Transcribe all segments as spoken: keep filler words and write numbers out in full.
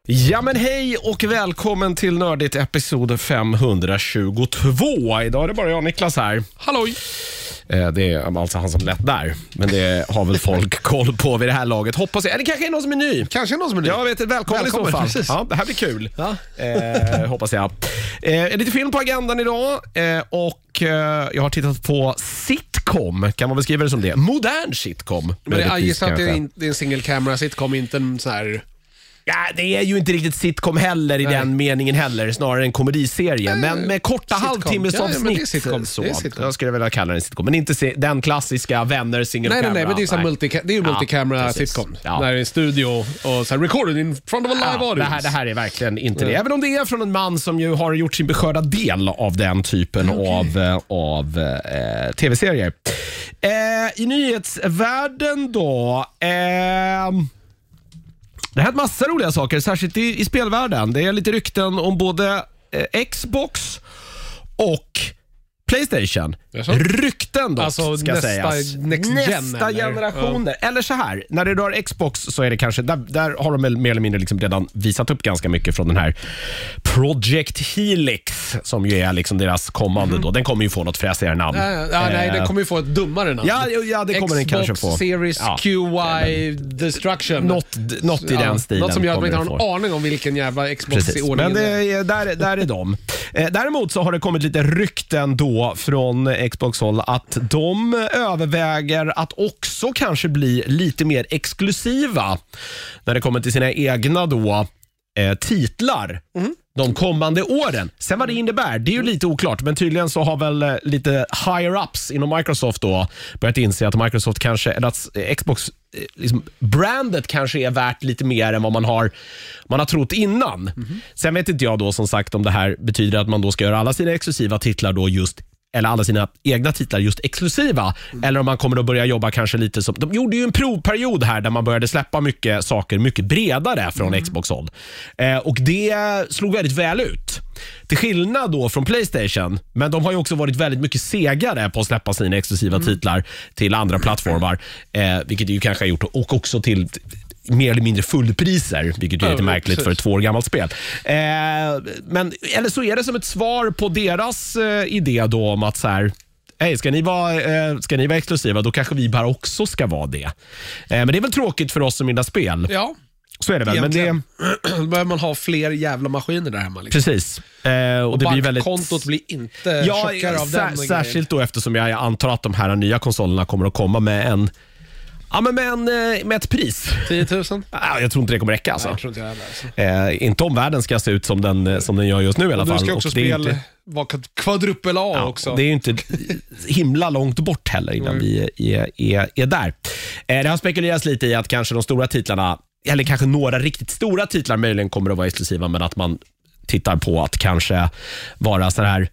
Ja men hej och välkommen till Nördigt episod femhundratjugotvå. Idag är det bara jag och Niklas här. Halloj! Det är alltså han som lät där. Men det har väl folk koll på vid det här laget. Hoppas jag. Eller kanske är någon som är ny. Kanske någon som är ny. Jag vet inte. Välkommen, välkommen i så fall. Precis. Ja, det här blir kul. Ja. Eh, hoppas jag. Eh, lite film på agendan idag. Eh, och eh, jag har tittat på sitcom. Kan man beskriva det som det? Modern sitcom. Men jag gissar att det är, in, det är en single camera sitcom, inte en sån här... Ja, det är ju inte riktigt sitcom heller i Nej. den meningen heller, snarare en komediserie. Nej, men med korta halvtimmes ja, avsnitt sitcom. så. Det är sitcom. Jag skulle vilja kalla den sitcom, men inte se, den klassiska vänner single nej, camera. Nej, nej, men det är så multi, det är ju multicamera ja, sitcom. Ja. När det är en studio och så här recorded in front of a live ja, audience. Det här, det här är verkligen inte ja. det. Även om det är från en man som ju har gjort sin beskörda del av den typen okay. av, av eh, tv-serier. Eh, I nyhetsvärlden då... Eh, Det här är en massa roliga saker, särskilt i, i spelvärlden. Det är lite rykten om både eh, Xbox och PlayStation. Rykten då, alltså ska nästa, sägas. Next gen, nästa eller? generationer. Ja. Eller så här, när det rör Xbox så är det kanske, där, där har de mer eller mindre liksom redan visat upp ganska mycket från den här Project Helix, som ju är liksom deras kommande mm. då. Den kommer ju få något fräsigare namn. Ja, ja, nej, eh, den kommer ju få ett dummare namn. Ja, ja det kommer Xbox den kanske få. Series ja. Q Y Destruction. Något, något i ja, den stilen. Något som gör att man inte har någon aning om vilken jävla Xbox Precis. i ordningen. Men det är, där, där är de. Eh, däremot så har det kommit lite rykten då från Xbox-håll att de överväger att också kanske bli lite mer exklusiva när det kommer till sina egna då eh, titlar. Mm. De kommande åren. Sen vad det innebär, det är ju lite oklart. Men tydligen så har väl lite higher-ups inom Microsoft då börjat inse att Microsoft kanske, eller att Xbox liksom, brandet kanske är värt lite mer än vad man har, man har trott innan. Mm-hmm. Sen vet inte jag då som sagt om det här betyder att man då ska göra alla sina exklusiva titlar då just eller alla sina egna titlar just exklusiva mm. eller om man kommer att börja jobba kanske lite som, de gjorde ju en provperiod här där man började släppa mycket saker mycket bredare från mm. Xbox-håll eh, och det slog väldigt väl ut till skillnad då från PlayStation, men de har ju också varit väldigt mycket segare på att släppa sina exklusiva mm. titlar till andra plattformar eh, vilket det ju kanske har gjort och också till mer eller mindre fullpriser, vilket är lite ja, märkligt precis. för ett två år gammalt spel. Eh, men, eller så är det som ett svar på deras eh, idé då om att så här, hej, ska ni vara, eh, ska ni vara exklusiva, då kanske vi bara också ska vara det. Eh, men det är väl tråkigt för oss som gillar spel. Ja. Så är det väl. Men det då behöver man ha fler jävla maskiner där hemma. Liksom. Precis. Eh, och, och det blir väldigt... kontot blir inte ja, chockare av sär, den. Särskilt då eftersom jag antar att de här nya konsolerna kommer att komma med en Ja, men med, en, med ett pris. tio tusen? Ja, jag tror inte det kommer räcka. Alltså. Nej, jag tror inte jag heller, alltså. eh, inte om världen ska se ut som den, som den gör just nu i alla och fall. Du ska också spela inte... vara kvadrupel A ja, också. Det är ju inte himla långt bort heller innan mm. vi är, är, är där. Eh, det har spekulerats lite i att kanske de stora titlarna, eller kanske några riktigt stora titlar möjligen kommer att vara exklusiva, men att man tittar på att kanske vara så här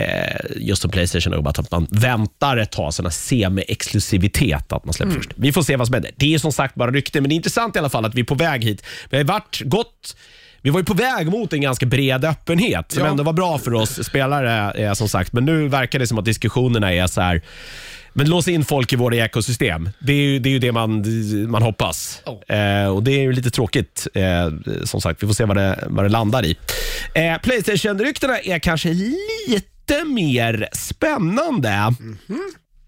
just som PlayStation och att man väntar ett tag sådana semi-exklusivitet att man släpper mm. först. Vi får se vad som händer. Det är som sagt bara rykte, men det är intressant i alla fall att vi är på väg hit. Vi har varit gott Vi var ju på väg mot en ganska bred öppenhet som ja. ändå var bra för oss spelare eh, som sagt, men nu verkar det som att diskussionerna är så här. Men lås in folk i våra ekosystem. Det är ju det, är ju det man, man hoppas. Oh. Eh, och det är ju lite tråkigt. Eh, som sagt, vi får se vad det, vad det landar i. Eh, PlayStation-ryktena är kanske lite mer spännande. Mm-hmm.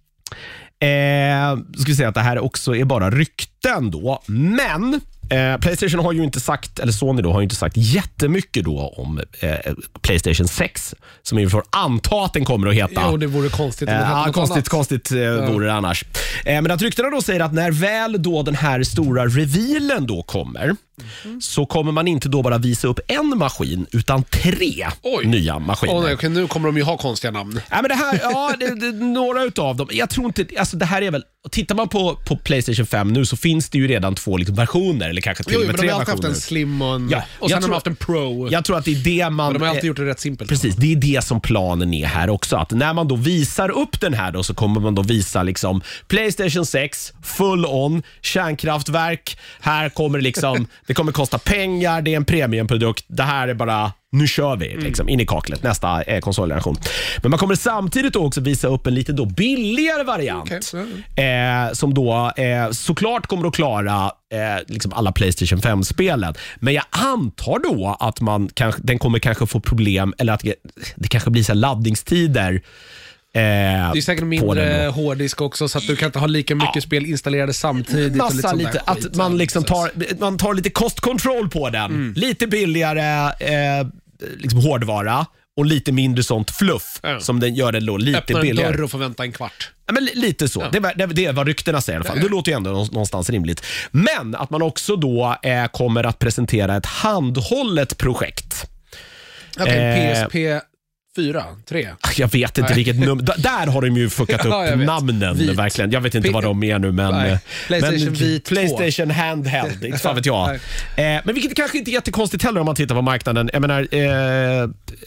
Eh, ska vi säga att det här också är bara rykten då. Men eh, PlayStation har ju inte sagt, eller Sony då har ju inte sagt jättemycket då om eh, PlayStation sex, som vi får anta att den kommer att heta. Jo, det vore konstigt om det eh, hette ja, något konstigt, annat. konstigt eh, ja. vore det annars. Eh, men att ryktena då säger att när väl då den här stora revealen då kommer, mm. så kommer man inte då bara visa upp en maskin utan tre Oj. nya maskiner. Oh, nej, okay, nu kommer de ju ha konstiga namn. Ja, men det här, ja, det, det, några utav dem. Jag tror inte, alltså det här är väl, tittar man på, på PlayStation fem nu så finns det ju redan två liksom versioner, eller kanske till och med tre versioner. De har alltid haft en Slim och en, ja, och sen tror, har de haft en Pro. Jag tror att det är det man... Men de har alltid gjort det rätt simpelt. Precis, det är det som planen är här också. Att när man då visar upp den här då, så kommer man då visa liksom PlayStation sex, full on, kärnkraftverk. Här kommer det liksom, det kommer kosta pengar, det är en premiumprodukt. Det här är bara... Nu kör vi liksom, in i kaklet, nästa eh, konsolgeneration. Men man kommer samtidigt också visa upp en lite då billigare variant. Okay. Mm. Eh, som då eh, såklart kommer att klara eh, liksom alla PlayStation fem-spelen. Men jag antar då att man kanske, den kommer kanske få problem, eller att det, det kanske blir så här laddningstider. Eh, det är säkert mindre hårddisk också, så att du kan inte ha lika mycket ja. spel installerade samtidigt. Massa och lite lite, att skit, man liksom tar, man tar lite kostkontroll på den. Mm. Lite billigare eh, liksom hårdvara och lite mindre sånt fluff ja. som den gör det då lite Öppna billigare. Öppna en dörr och får vänta en kvart. Ja, men lite så. Ja. Det, det, det är vad ryktena säger i alla fall. Det låter ju ändå någonstans rimligt. Men att man också då eh, kommer att presentera ett handhållet projekt. Okej, okay, eh, P S P fyra, tre. Jag vet inte Nej. vilket nummer. D- där har de ju fuckat upp ja, namnen Vit. verkligen. Jag vet inte P- vad de är nu, men Nej. PlayStation men, Vit PlayStation Handheld, inte fan vet jag. eh, men vilket kanske inte är jättekonstigt heller om man tittar på marknaden. Jag menar, eh,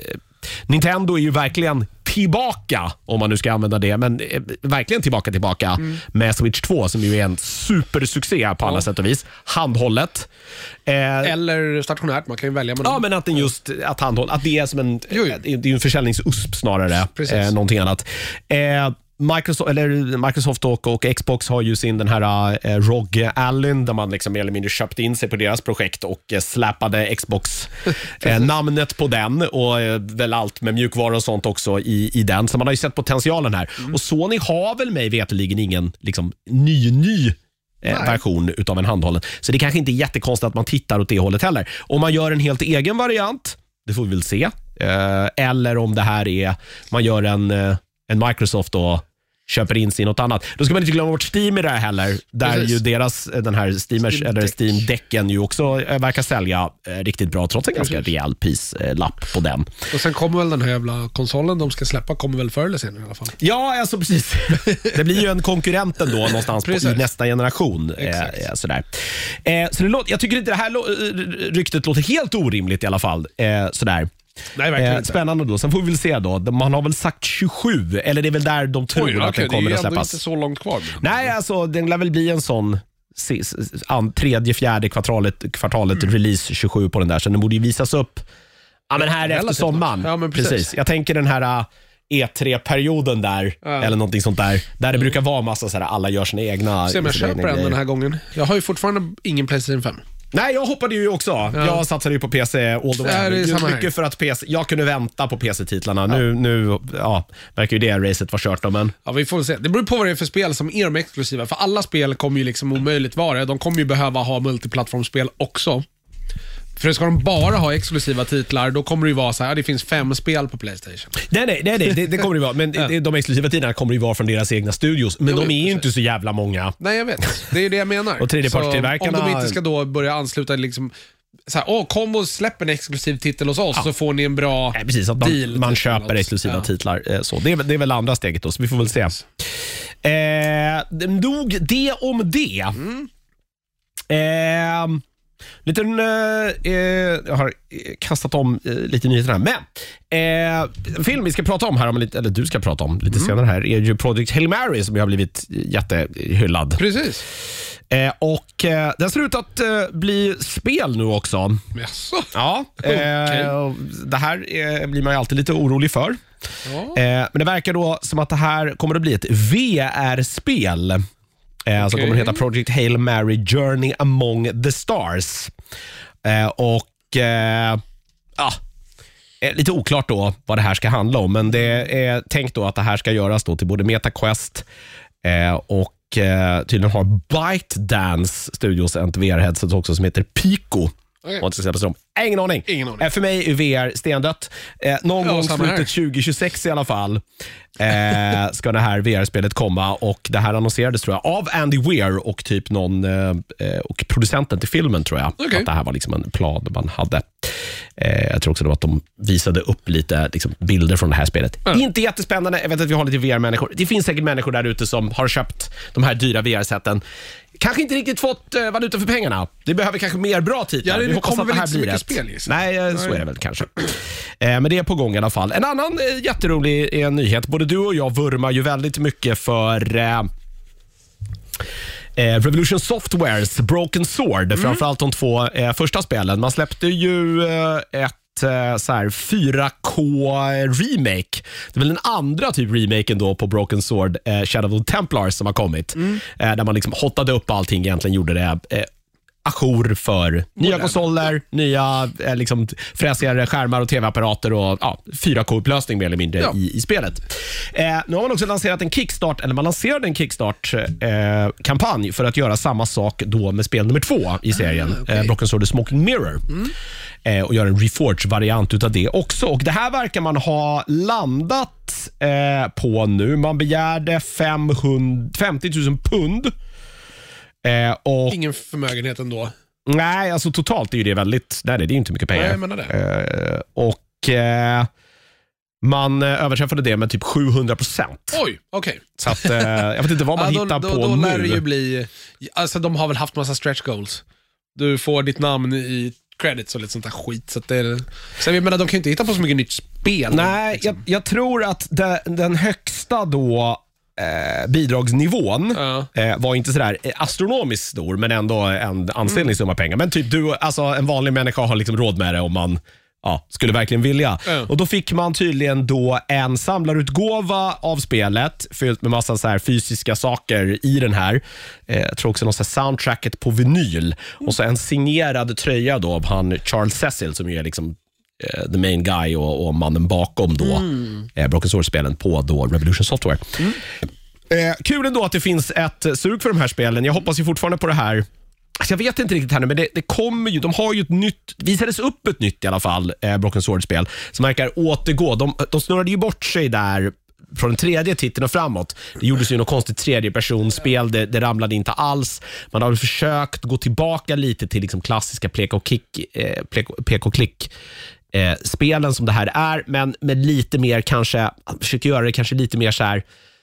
Nintendo är ju verkligen tillbaka, om man nu ska använda det, men eh, verkligen tillbaka tillbaka mm. med Switch två, som ju är en supersuccé på alla ja. sätt och vis. Handhållet. Eh, Eller stationärt, man kan ju välja med Ja, dem. men att den just att handhåll, att det är som en jo, jo. det är ju en försäljningsusp snarare eh, någonting annat. Eh, Microsoft, eller Microsoft och, och Xbox har ju sin den här uh, R O G Allyn, där man liksom mer eller mindre köpte in sig på deras projekt och uh, släpade Xbox-namnet uh, på den och uh, väl allt med mjukvara och sånt också i, i den. Så man har ju sett potentialen här. Mm. Och Sony har väl mig veteligen ingen liksom, ny, ny uh, version utav en handhållen. Så det kanske inte är jättekonstigt att man tittar åt det hållet heller. Om man gör en helt egen variant, det får vi väl se. Uh, eller om det här är, man gör en... Uh, en Microsoft då köper in sig i något annat. Då ska man inte glömma bort Steam i det här heller. Där Precis. ju deras, den här Steamers, Steam eller Steam-däcken ju också äh, verkar sälja äh, riktigt bra, trots en Precis. ganska rejäl prislapp äh, på den. Och sen kommer väl den här jävla konsolen de ska släppa, kommer väl förr eller senare i alla fall. Ja, alltså precis. Det blir ju en konkurrent då någonstans på, i nästa generation. Äh, sådär. Äh, så det låter, jag tycker inte det här lo- ryktet låter helt orimligt i alla fall. Äh, sådär. Nej, verkligen eh, spännande då. Sen får vi väl se då. Man har väl sagt tjugosju, eller det är väl där de tror Oj, att okay, den kommer att släppas. Det är inte så långt kvar. Nej, alltså den lär väl bli en sån tredje, fjärde kvartalet, kvartalet mm. release tjugosju på den där. Så den borde ju visas upp ja, men här efter sommaren. Ja, men precis. precis. Jag tänker den här E tre-perioden där, ja. eller någonting sånt där, där det brukar vara massa så här, alla gör sina egna. Se om jag köper den den här gången. Jag har ju fortfarande ingen PlayStation fem. Nej, jag hoppade ju också. Ja. Jag satsade ju på P C all the way. Det är just mycket för att P C, jag kunde vänta på P C-titlarna. Ja. Nu, nu ja, verkar ju det racet vara kört då, men... Ja, vi får se. Det beror på vad det är för spel som är de exklusiva. För alla spel kommer ju liksom omöjligt vara. De kommer ju behöva ha multiplattformsspel också. För ska de bara ha exklusiva titlar, då kommer det ju vara så här, det finns fem spel på PlayStation. Nej, nej, nej, nej det, det kommer det ju vara. Men ja. de exklusiva titlarna kommer ju vara från deras egna studios. Men jo, de är ju inte så jävla många. Nej, jag vet. Det är det jag menar. Och tredjepartstillverkarna... Om de inte ska då börja ansluta liksom... Så här, åh, kom och släpp en exklusiv titel hos oss, ja. så får ni en bra Nej, precis, att man, deal. Man köper exklusiva ja. titlar. Så det är, det är väl andra steget då, så vi får väl se. Eh, nog det om det. Mm. Eh... Liten, eh, jag har kastat om eh, lite nyheter här. Men eh, film vi ska prata om här om lite, eller du ska prata om lite mm. senare här, är ju Project Hail Mary, som har blivit jättehyllad. Precis. Eh, och eh, den ser ut att eh, bli spel nu också. Jaså? Ja. Eh, okay. Det här eh, blir man ju alltid lite orolig för. Ja. Eh, men det verkar då som att det här kommer att bli ett V R-spel. Eh, okay. Som kommer att heta Project Hail Mary Journey Among the Stars. Eh, och eh, ja, lite oklart då vad det här ska handla om. Men det är tänkt då att det här ska göras då till både MetaQuest eh, och eh, tydligen har ByteDance Studios en V R-headset också som heter Pico. Okay. Och ska dem. Ingen aning. Ingen aning. För mig är V R stendött. Eh, någon ja, gång slutet tjugo tjugosex i alla fall eh, ska det här V R-spelet komma, och det här annonserades tror jag av Andy Weir och typ någon eh, och producenten till filmen tror jag. Okay. Att det här var liksom en plan man hade. Eh, jag tror också då att de visade upp lite liksom, bilder från det här spelet. Mm. Inte jättespännande. Jag vet att vi har lite V R-människor. Det finns säkert människor där ute som har köpt de här dyra V R-sätten. Kanske inte riktigt fått uh, valuta för pengarna. Det behöver kanske mer bra titlar. Ja, det, vi det kommer väl inte så mycket spel i. Nej, Nej, så är det väl kanske. Eh, men det är på gång i alla fall. En annan eh, jätterolig eh, nyhet. Både du och jag vurmar ju väldigt mycket för... Eh, Eh, Revolution Softwares Broken Sword, mm. framförallt de två eh, första spelen. Man släppte ju eh, ett eh, så här fyra K-remake. Det är väl den andra typ remaken då på Broken Sword, eh, Shadow of the Templars, som har kommit. Mm. Eh, där man liksom hottade upp allting, egentligen gjorde det eh, ajour för nya Modern. konsoler, nya eh, liksom, fräsigare skärmar och tv-apparater och ja, fyra K-upplösning mer eller mindre ja. i, i spelet. Eh, nu har man också lanserat en Kickstart, eller man lanserade en Kickstart-kampanj eh, för att göra samma sak då med spel nummer två i serien, ah, okay. eh, Broken Sword The Smoking Mirror. Mm. Eh, och göra en Reforged-variant utav det också. Och det här verkar man ha landat eh, på nu. Man begärde femhundrafemtio tusen pund. Eh, och, Ingen förmögenhet ändå. Nej, alltså totalt är ju det väldigt... Nej, det är ju inte mycket pengar. Nej, jag menar det. Eh, och eh, man överträffade det med typ sjuhundra procent. Oj, okej. Okay. Så att, eh, jag vet inte vad man ja, hittar då, på då, då nu. Då lär det ju bli... Alltså, de har väl haft massa stretch goals. Du får ditt namn i credits och lite sånt där skit. Så att det är, så jag menar, de kan ju inte hitta på så mycket nytt spel. Nej, liksom. jag, jag tror att det, den högsta då... Eh, bidragsnivån ja. eh, var inte sådär astronomiskt stor, men ändå en anställning summa pengar. Men typ du, alltså en vanlig människa har liksom råd med det om man ja, skulle verkligen vilja. Ja. Och då fick man tydligen då en samlarutgåva av spelet fyllt med massa så här fysiska saker i den här. Eh, jag tror också någon så här soundtracket på vinyl. Och så en signerad tröja då av han Charles Cecil som ju är liksom the main guy och, och mannen bakom då mm. eh, Broken Sword-spelen på då Revolution Software. Mm. Eh, kul ändå att det finns ett sug för de här spelen. Jag hoppas ju fortfarande på det här. Alltså jag vet inte riktigt här nu, men det, det kommer ju, de har ju ett nytt, visades upp ett nytt i alla fall, eh, Broken Sword-spel som verkar återgå. De, de snurrade ju bort sig där från den tredje titeln och framåt. Det gjordes ju något konstigt tredjepersonsspel, det, det ramlade inte alls. Man har väl försökt gå tillbaka lite till liksom klassiska pleka och kick, eh, pek och klick eh, spelen som det här är, men med lite mer kanske, försöker göra det kanske lite mer så här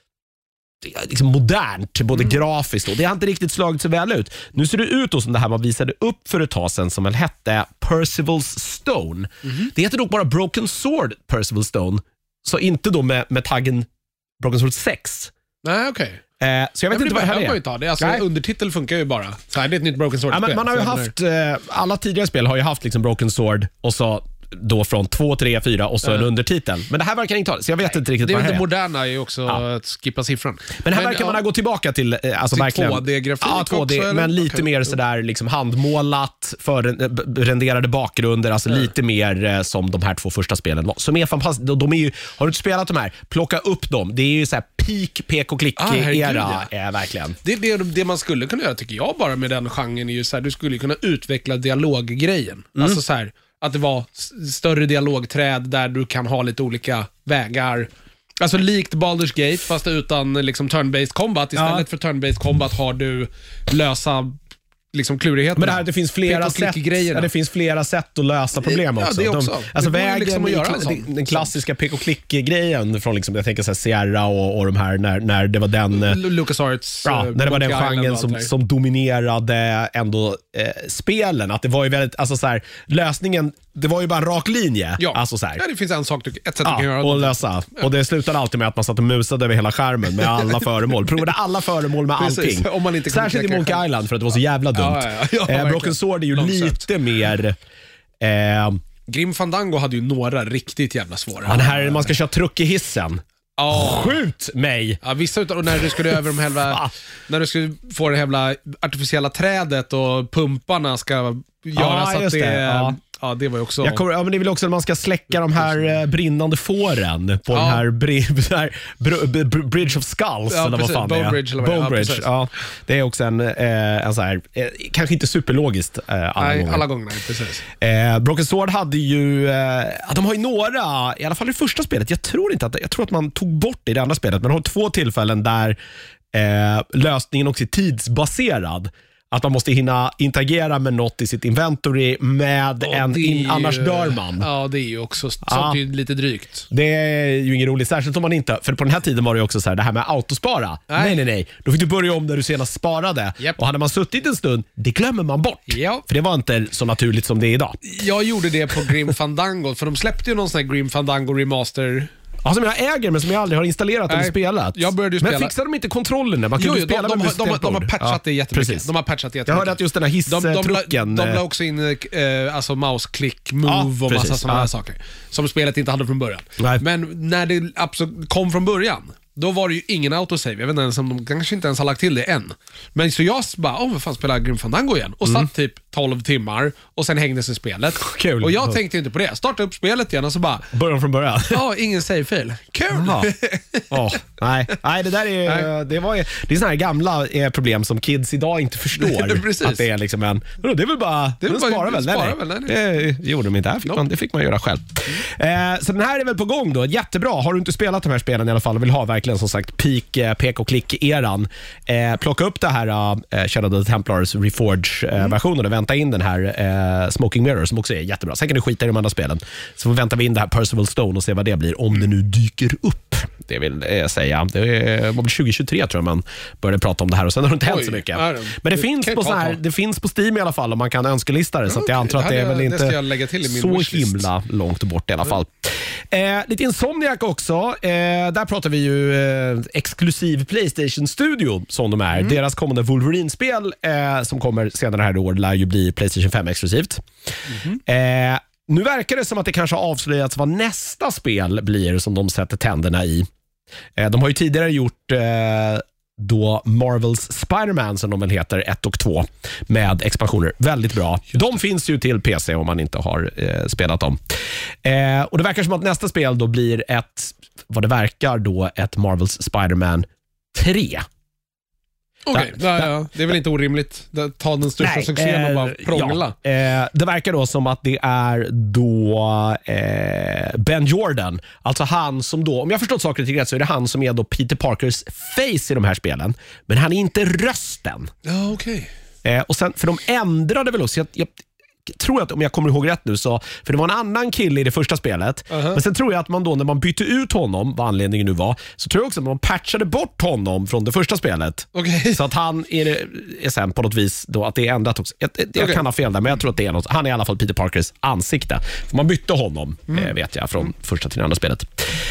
liksom modernt, både mm. grafiskt och det har inte riktigt slagit så väl ut. Nu ser det ut då som det här man visade upp för ett tag sedan som väl hette Percival's Stone. Mm. Det heter dock bara Broken Sword Percival's Stone, så inte då med, med taggen Broken Sword sex. Nej, okej. Okay. Eh, så jag vet Nej, inte vad det här är. Ta det. Alltså, undertitel funkar ju bara. Så här, det är ett nytt Broken Sword-spel. Ja, man, man har ju haft, eh, alla tidigare spel har ju haft liksom Broken Sword och så då från två, tre, fyra och så en uh. undertitel. Men det här verkar inte ha, så jag vet Nej, inte riktigt det vad det är. Det moderna är ju också ja. att skippa siffran. Men här men, verkar ja. man ha gått tillbaka till eh, alltså till verkligen två D-grafik ja, två D, också, men lite okay. mer sådär liksom handmålat för renderade bakgrunder, alltså mm. lite mer eh, som de här två första spelen var. Som är fantastiskt. De, de är ju, har du inte spelat de här? Plocka upp dem. Det är ju så här peak pek och klick ah, era är verkligen. Det, det, det man skulle kunna göra tycker jag bara med den genren är ju så här, du skulle kunna utveckla dialoggrejen. Mm. Alltså så här att det var större dialogträd där du kan ha lite olika vägar. Alltså likt Baldur's Gate fast utan liksom turn-based combat. Istället ja. för turn-based combat har du lösa liksom klurigheter. Men det här det finns flera sätt. Ja, det finns flera sätt att lösa problem också. Ja, det också. De, alltså det vägen liksom att göra den, den klassiska pek och klick grejen från liksom jag tänker så här Sierra och, och de här när när det var den LucasArts ja, när det var den genren som som dominerade ändå eh, spelen, att det var ju väldigt alltså så här lösningen det var ju bara en rak linje. Ja, alltså så här. Ja det finns en sak, ett sätt ja, du kan göra och lösa. Ja. Och det slutade alltid med att man satt och musade över hela skärmen med alla föremål. Provade alla föremål med Precis, allting. om man inte särskilt i Monkey Island för att det var så jävla dumt. Ja, ja, ja, ja, eh, Broken Sword är ju Långsamt. lite mer... Eh, Grim Fandango hade ju några riktigt jävla svåra. Han här, man ska köra truck i hissen. Oh. Skjut mig! Ja, vissa utav, och när du skulle över de jävla, när du skulle få det jävla artificiella trädet och pumparna ska göra ah, så att det, det. Ja. Ja, det var ju också... Jag kommer, ja, men det är väl också när man ska släcka de här eh, brinnande fåren på ja. den här, bri- här br- br- Bridge of Skulls ja, eller vad fan det är. Bridge, Bone ja, Bridge, ja. Det är också en, eh, en så här, eh, kanske inte superlogiskt eh, alla nej, gånger. alla gånger, nej, precis. Eh, Broken Sword hade ju, eh, de har ju några, i alla fall i första spelet, jag tror inte att, jag tror att man tog bort det i det andra spelet, men de har två tillfällen där eh, lösningen också är tidsbaserad. Att man måste hinna interagera med något i sitt inventory med oh, en, in, annars dör man. Ja, det är ju också sånt ja. är lite drygt. Det är ju inget roligt, särskilt om man inte, för på den här tiden var det ju också så här, det här med autospara. Nej, nej, nej. nej. Då fick du börja om där du senast sparade. Yep. Och hade man suttit en stund, det glömmer man bort. Ja. För det var inte så naturligt som det är idag. Jag gjorde det på Grim Fandango, för de släppte ju någon sån här Grim Fandango remaster. Ja, som jag äger men som jag aldrig har installerat eller spelat. Jag började ju spela. Men fixar de inte kontrollen? Man kan jo, jo, spela de, de, med de, de, de har patchat ja, det jättemycket. Precis. De har patchat det jättemycket. Jag hörde att just den här hisstrucken... De, de, de la också in eh, alltså mouse click move ja, och massa sådana ja. här saker som spelet inte hade från början. Nej. Men när det absolut kom från början, då var det ju ingen autosave. Jag vet inte ens om de kanske inte ens har lagt till det än. Men så jag bara, åh vad fan spelar Grim Fandango igen? Och mm. satt typ tolv timmar och sen hängde sig spelet. Kul. Och jag tänkte inte på det. Starta upp spelet igen och så bara... Början från början. Ja, ingen save-fil. Kul! oh, nej. nej, det där är nej. Det, var, det är såna här gamla problem som kids idag inte förstår. Att det är liksom en... Det är väl bara... Det är väl bara spara väl, spara väl, det, det gjorde de inte här. Fick no. man, det fick man göra själv. Mm. Eh, så den här är väl på gång då. Jättebra. Har du inte spelat de här spelen i alla fall och vill ha verkligen som sagt peak, eh, pek och klick-eran. Eh, plocka upp det här eh, Shadow of the Templars Reforged-versionen eh, mm. och vänta in den här eh, Smoking Mirror som också är jättebra. Sen kan du skita i de andra spelen. Så väntar vi in det här Percival Stone och se vad det blir om det nu dyker upp. Det vill jag säga. Det var väl tjugo tjugotre tror jag man började prata om det här och sen har det inte hänt Oj, så mycket. Nej, Men det, det finns på så här, det finns på Steam i alla fall och man kan önskelista det, så att jag antar att det är väl jag, inte jag till i min så himla långt bort i alla fall. Mm. Eh, lite Insomniac också. Eh, där pratar vi ju eh, exklusiv PlayStation Studio som de är. Mm. Deras kommande Wolverine-spel eh, som kommer senare här i år lär ju bli PlayStation fem exklusivt. Mm. Eh, Nu verkar det som att det kanske har avslöjats vad nästa spel blir som de sätter tänderna i. Eh, de har ju tidigare gjort eh, då Marvels Spider-Man som de väl heter ett och två med expansioner. Väldigt bra. De finns ju till P C om man inte har eh, spelat dem. Eh, och det verkar som att nästa spel då blir ett, vad det verkar då, ett Marvels Spider-Man tre. Okej, okay, ja, ja. Det är väl inte orimligt. Ta den största nej, succén eh, och bara prångla. Ja, eh, det verkar då som att det är då eh, Ben Jordan. Alltså han som då, om jag har förstått saker till rätt, så är det han som är då Peter Parkers face i de här spelen. Men han är inte rösten. Ja, okej. Okay. Eh, och sen, för de ändrade väl också, jag, jag tror att om jag kommer ihåg rätt nu så, för det var en annan kille i det första spelet, uh-huh. men sen tror jag att man då när man bytte ut honom, vad anledningen nu var, så tror jag också att man patchade bort honom från det första spelet. Okay. Så att han är, är sen på något vis då att det är ändrat också. Jag, jag okay. kan ha fel där, men jag tror att det är något. Han är i alla fall Peter Parkers ansikte. För man bytte honom, mm. eh, vet jag, från mm. första till det andra spelet.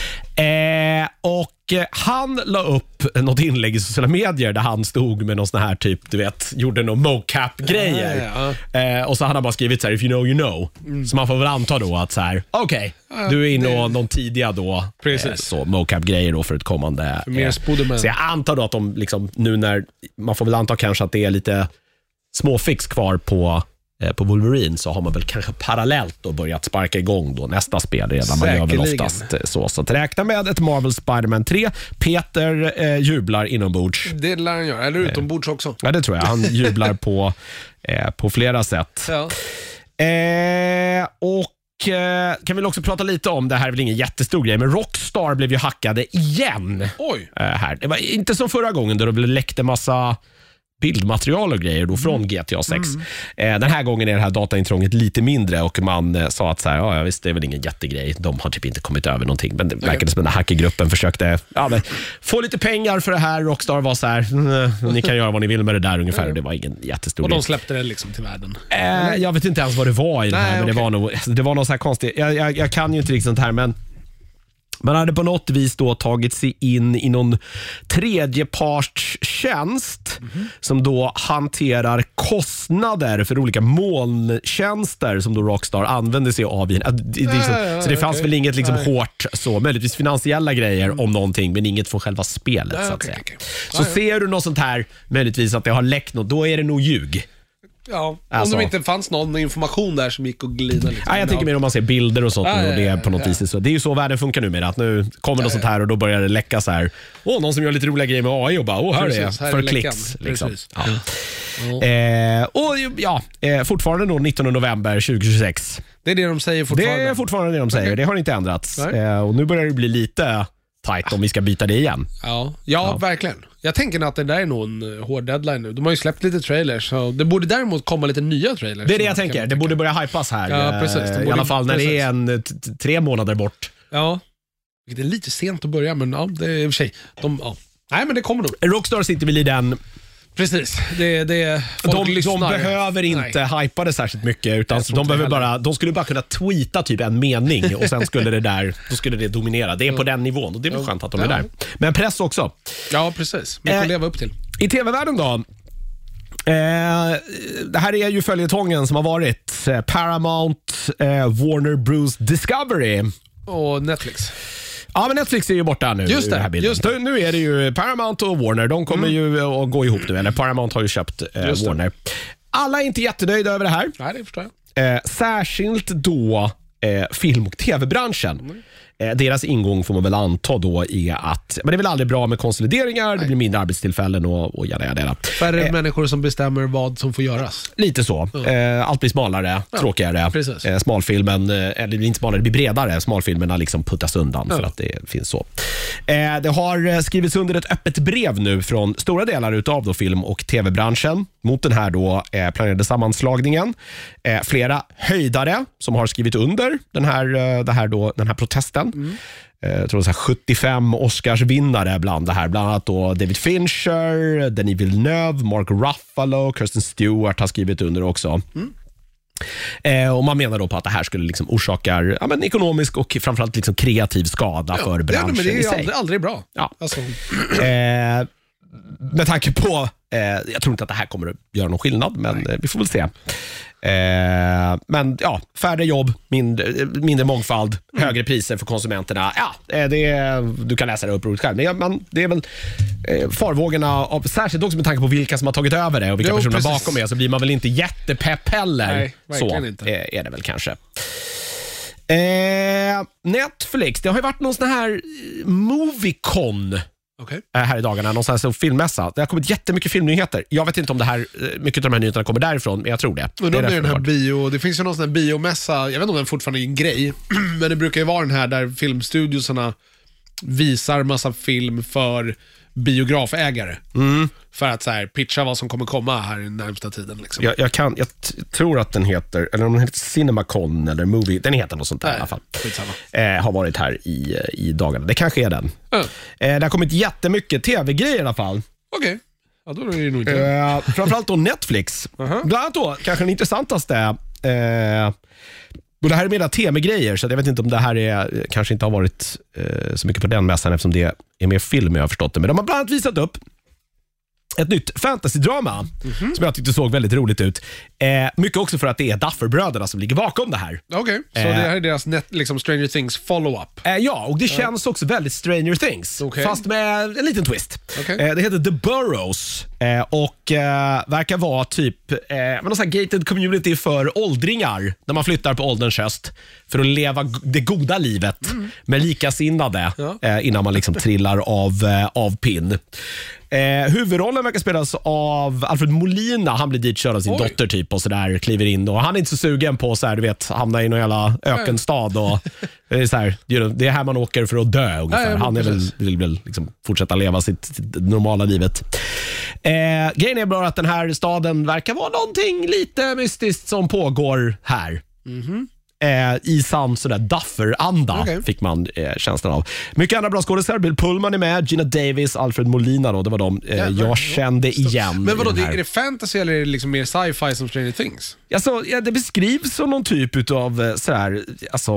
Eh, och han la upp något inlägg i sociala medier där han stod med någon sån här typ, du vet, gjorde någon mocap-grejer. Ja, ja. eh, och så hade han bara skrivit så här, if you know you know. Mm. Så man får väl anta då att så här, okej, okay, ja, du är inne och någon tidiga då eh, så mocap-grejer då för ett kommande. Mer eh, så jag antar då att de liksom, nu när, man får väl anta kanske att det är lite småfix kvar på på Wolverine, så har man väl kanske parallellt då börjat sparka igång då nästa spel redan. Man gör väl oftast så. Så att räkna med ett Marvel Spider-Man tre. Peter eh, jublar inombords. Det lär han göra, eller utombords också. Ja, det tror jag. Han jublar på, eh, på flera sätt. Ja. Eh, och eh, kan vi också prata lite om, det här är väl ingen jättestor grej, men Rockstar blev ju hackade igen. Oj. Eh, här. Det var inte som förra gången då det blev läckte massa bildmaterial och grejer då från mm. G T A sex. Mm. Eh, den här gången är det här dataintrånget lite mindre och man eh, sa att så här, ja visst, det är väl ingen jättegrej. De har typ inte kommit över någonting, men det okay. verkade som att den här hackergruppen försökte ja, men, få lite pengar för det här. Rockstar var så här, ni kan göra vad ni vill med det där ungefär, och det var ingen jättestor och grej. Och de släppte det liksom till världen? Eh, jag vet inte ens vad det var i det här, men okay. det var nog, det var något så här konstigt. Jag, jag, jag kan ju inte riktigt sånt här, men man hade på något vis då tagit sig in i någon tredjepartstjänst mm-hmm. som då hanterar kostnader för olika molntjänster som då Rockstar använder sig av. Det, det, liksom, ja, ja, så det fanns okay. väl inget liksom hårt så, möjligtvis finansiella grejer mm. om någonting, men inget från själva spelet ja, så att okay, säga. Okay. Så ja, ja. Ser du något sånt här, möjligtvis att det har läckt något, då är det nog ljug. Ja, alltså. Om det inte fanns någon information där som gick och glida liksom. Ja, jag tänker mer om man ser bilder och sånt ah, och det är på något ja. vis så. Det är ju så världen funkar nu med att nu kommer ja, något sånt här och då börjar det läcka så här. Åh, någon som gör lite roliga grejer med A I och bara, åh, här precis, är det för klicks liksom. Ja. Ja. Eh, och ja, eh, fortfarande då nittonde november tjugohundratjugosex. Det är det de säger fortfarande. Det är fortfarande det de säger. Okay. Det har inte ändrats. Eh, och nu börjar det bli lite tight om vi ska byta det igen. Ja, ja, ja. verkligen. Jag tänker att det där är nog en hård deadline nu. De har ju släppt lite trailers, så det borde däremot komma lite nya trailers. Det är det jag tänker. Det borde börja hypas här. Ja, precis. I alla fall när precis. det är en t- t- tre månader bort. Ja, det är lite sent att börja, men ja, det är i och för sig. De, ja. Nej, men det kommer nog. Rockstar sitter väl i den. Precis, det, det de, de behöver inte Nej. hypa det särskilt mycket, utan de, behöver bara, de skulle bara kunna tweeta typ en mening och sen skulle det där, då skulle det dominera. Det är på den nivån och det är väl skönt att de är ja. där. Men press också. Ja, precis. Vi får eh, leva upp till. I tv-världen då, eh, det här är ju följetongen som har varit eh, Paramount, eh, Warner Bros Discovery och Netflix. Ja, men Netflix är ju borta nu. Just det, här bilden. just det. Nu är det ju Paramount och Warner. De kommer mm. ju att gå ihop nu. Eller Paramount har ju köpt eh, Warner. Alla är inte jättenöjda över det här. Nej, det förstår jag. Eh, särskilt då eh, film- och tv-branschen. Mm. Eh, deras ingång får man väl anta då är att men det är väl aldrig bra med konsolideringar. Nej. Det blir mindre arbetstillfällen och, och jada, jada. Färre eh, människor som bestämmer vad som får göras. Lite så. Mm. Eh, allt blir smalare, ja. tråkigare. Eh, smalfilmen, eh, eller det blir inte smalare, det blir bredare. Smalfilmerna liksom puttas undan ja. för att det finns så. Eh, det har skrivits under ett öppet brev nu från stora delar utav då film- och tv-branschen mot den här då eh, planerade sammanslagningen. Eh, flera höjdare som har skrivit under den här, eh, det här då, den här protesten. Mm. Jag tror så här sjuttiofem Oscarsvinnare bland det här. Bland annat då David Fincher, Denis Villeneuve, Mark Ruffalo, Kirsten Stewart har skrivit under också. Mm. Eh, och man menar då på att det här skulle liksom orsaka ja, men ekonomisk och framförallt liksom kreativ skada ja, för branschen det, men det är i sig. Aldrig, aldrig bra. Ja. Alltså. Eh, med tanke på, eh, jag tror inte att det här kommer att göra någon skillnad, men eh, vi får väl se. Eh, men ja, färre jobb, mindre, mindre mångfald, mm. högre priser för konsumenterna. Ja, det, du kan läsa det upproret själv. Men, men det är väl eh, farvågorna, av, särskilt också med tanke på vilka som har tagit över det och vilka jo, personer precis. bakom är, så blir man väl inte jättepepp heller. Nej, så inte. Eh, är det väl kanske. Eh, Netflix, det har ju varit någon sån här Moviecon. Okay. här i dagarna, någon sån här filmmässa. Det har kommit jättemycket filmnyheter. Jag vet inte om det här, mycket av de här nyheterna kommer därifrån, men jag tror det. Men det, är den här bio, det finns ju någon sån här biomässa, jag vet inte om den fortfarande är en grej, men det brukar ju vara den här där filmstudiosarna visar massa film för biografägare. Mm. För att så här, pitcha vad som kommer komma här i den närmsta tiden. Liksom. Jag, jag, kan, jag t- tror att den heter, eller om den heter CinemaCon eller Movie, den heter något sånt där. Nej, i alla fall. Eh, har varit här i, i dagarna. Det kanske är den. Mm. Eh, det har kommit jättemycket tv-grejer i alla fall. Okej. Okay. Ja, då är det nog inte. Eh, framförallt då Netflix. Uh-huh. Bland annat då, kanske den intressantaste. Eh, och det här är mer tv-grejer, så jag vet inte om det här är, kanske inte har varit eh, så mycket på den mässan eftersom det är mer film, jag har förstått det. Men de har bland annat visat upp ett nytt fantasy-drama mm-hmm. som jag tyckte såg väldigt roligt ut. Eh, mycket också för att det är Duffer-bröderna som ligger bakom det här. Okej, okay. så eh, det här är deras net, liksom Stranger Things follow-up? Eh, ja, och det känns uh. också väldigt Stranger Things. Okay. Fast med en liten twist. Okay. Eh, det heter The Burrows eh, och eh, verkar vara typ eh, någon sån här gated community för åldringar när man flyttar på ålderns höst för att leva det goda livet mm. med likasinnade ja. eh, innan man liksom trillar av, eh, av pinn. Eh, huvudrollen verkar spelas av Alfred Molina. Han blir dit körd av sin Oj. dotter typ och sådär, kliver in och han är inte så sugen på så här, du vet, hamna i någon jävla ökenstad och det är så här, det är här man åker för att dö ungefär. Nej, han är väl, vill väl liksom fortsätta leva sitt, sitt normala livet. Eh, grejen är bara att den här staden verkar vara någonting lite mystiskt som pågår här. Mhm. Eh, i sann sådär Duffer-anda okay. fick man eh, känslan av. Mycket andra bra skådespelare. Bill Pullman är med, Gina Davis, Alfred Molina då. Det var de eh, ja, jag ja, kände ja. igen. Men vadå, det, är det fantasy eller är det liksom mer sci-fi som Stranger Things? Alltså, ja, det beskrivs som någon typ av sådär, alltså,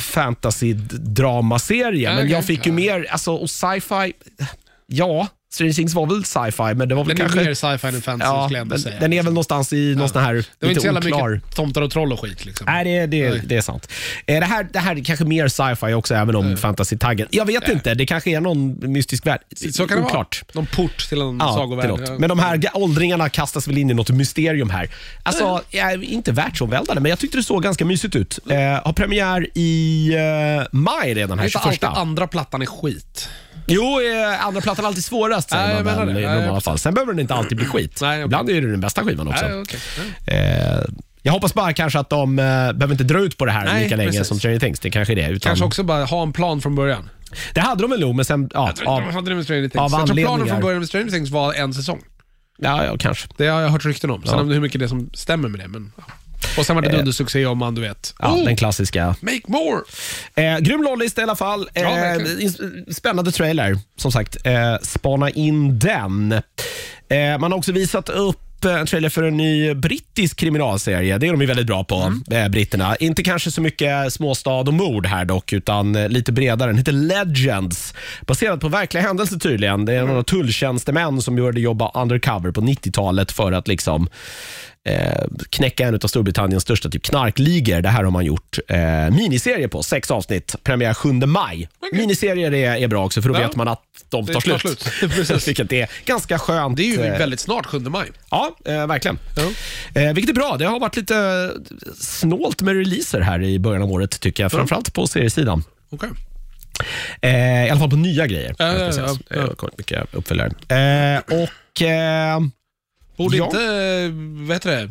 fantasy-dramaserie. Ja, men okay. jag fick ju mer, alltså, och sci-fi, ja, Stranger Things var väl sci-fi, men det var väl den kanske... är mer sci-fi än fantasy, ja, skulle jag ändå säga. Den är väl någonstans i ja. någon sån här det var lite inte så oklar... mycket tomtar och troll och skit liksom. Nej, det, det, Nej. det är sant. Det här, det här är kanske mer sci-fi också, även om mm. fantasy-taggen. Jag vet Nej. inte, det kanske är någon mystisk värld. Så kan det vara. Någon port till en ja, sagovärld. Till något. Men de här åldringarna kastas väl in i något mysterium här. Alltså, jag är inte världsomvälvande, men jag tyckte det såg ganska mysigt ut. Eh, har premiär i eh, maj redan här, tjugoförsta. Alltid andra plattan är skit. Jo, eh, andra plattan är alltid svårast, säger man väl, i normala fall. Sen behöver den inte alltid bli skit. Nej, okay. Ibland är det den bästa skivan också. Nej, okay. eh, jag hoppas bara kanske att de eh, behöver inte dra ut på det här Nej, lika länge precis. som Stranger Things. Det kanske är det. Utan... Kanske också bara ha en plan från början. Det hade de väl nog, men sen... Ja, jag tror inte de hade det med Stranger Things. Jag tror planen från början med Stranger Things var en säsong. Ja, ja kanske. Det har jag hört rykten om. Sen ja. om det hur mycket det som stämmer med det, men... Ja. Och sen var det eh, undersuccé om man, du vet. Ja, oh, den klassiska. Make more! Eh, grym lållista i alla fall. Eh, ja, spännande trailer, som sagt. Eh, spana in den. Eh, man har också visat upp en trailer för en ny brittisk kriminalserie. Det är de ju väldigt bra på, mm. eh, britterna. Inte kanske så mycket småstad och mord här dock, utan eh, lite bredare. Den heter Legends. Baserad på verkliga händelser tydligen. Det är mm. några tulltjänstemän som gjorde jobba undercover på nittiotalet för att liksom eh, knäcka en av Storbritanniens största typ knarkligor. Det här har man gjort eh, miniserie på, sex avsnitt. Premiär sjunde maj. Okay. Miniserier är, är bra också, för då ja. vet man att de tar slut. slut. Vilket är ganska skönt. Det är ju väldigt snart, sjunde maj. Ja, eh, verkligen. Ja. Eh, vilket är bra. Det har varit lite snålt med releaser här i början av året, tycker jag. Framförallt på seriesidan. Okej. Okay. Eh, I alla fall på nya grejer. Ja, ja, ja, ja. Det har kommit mycket uppföljare. Eh, och... Eh, Borde ja. inte, vad heter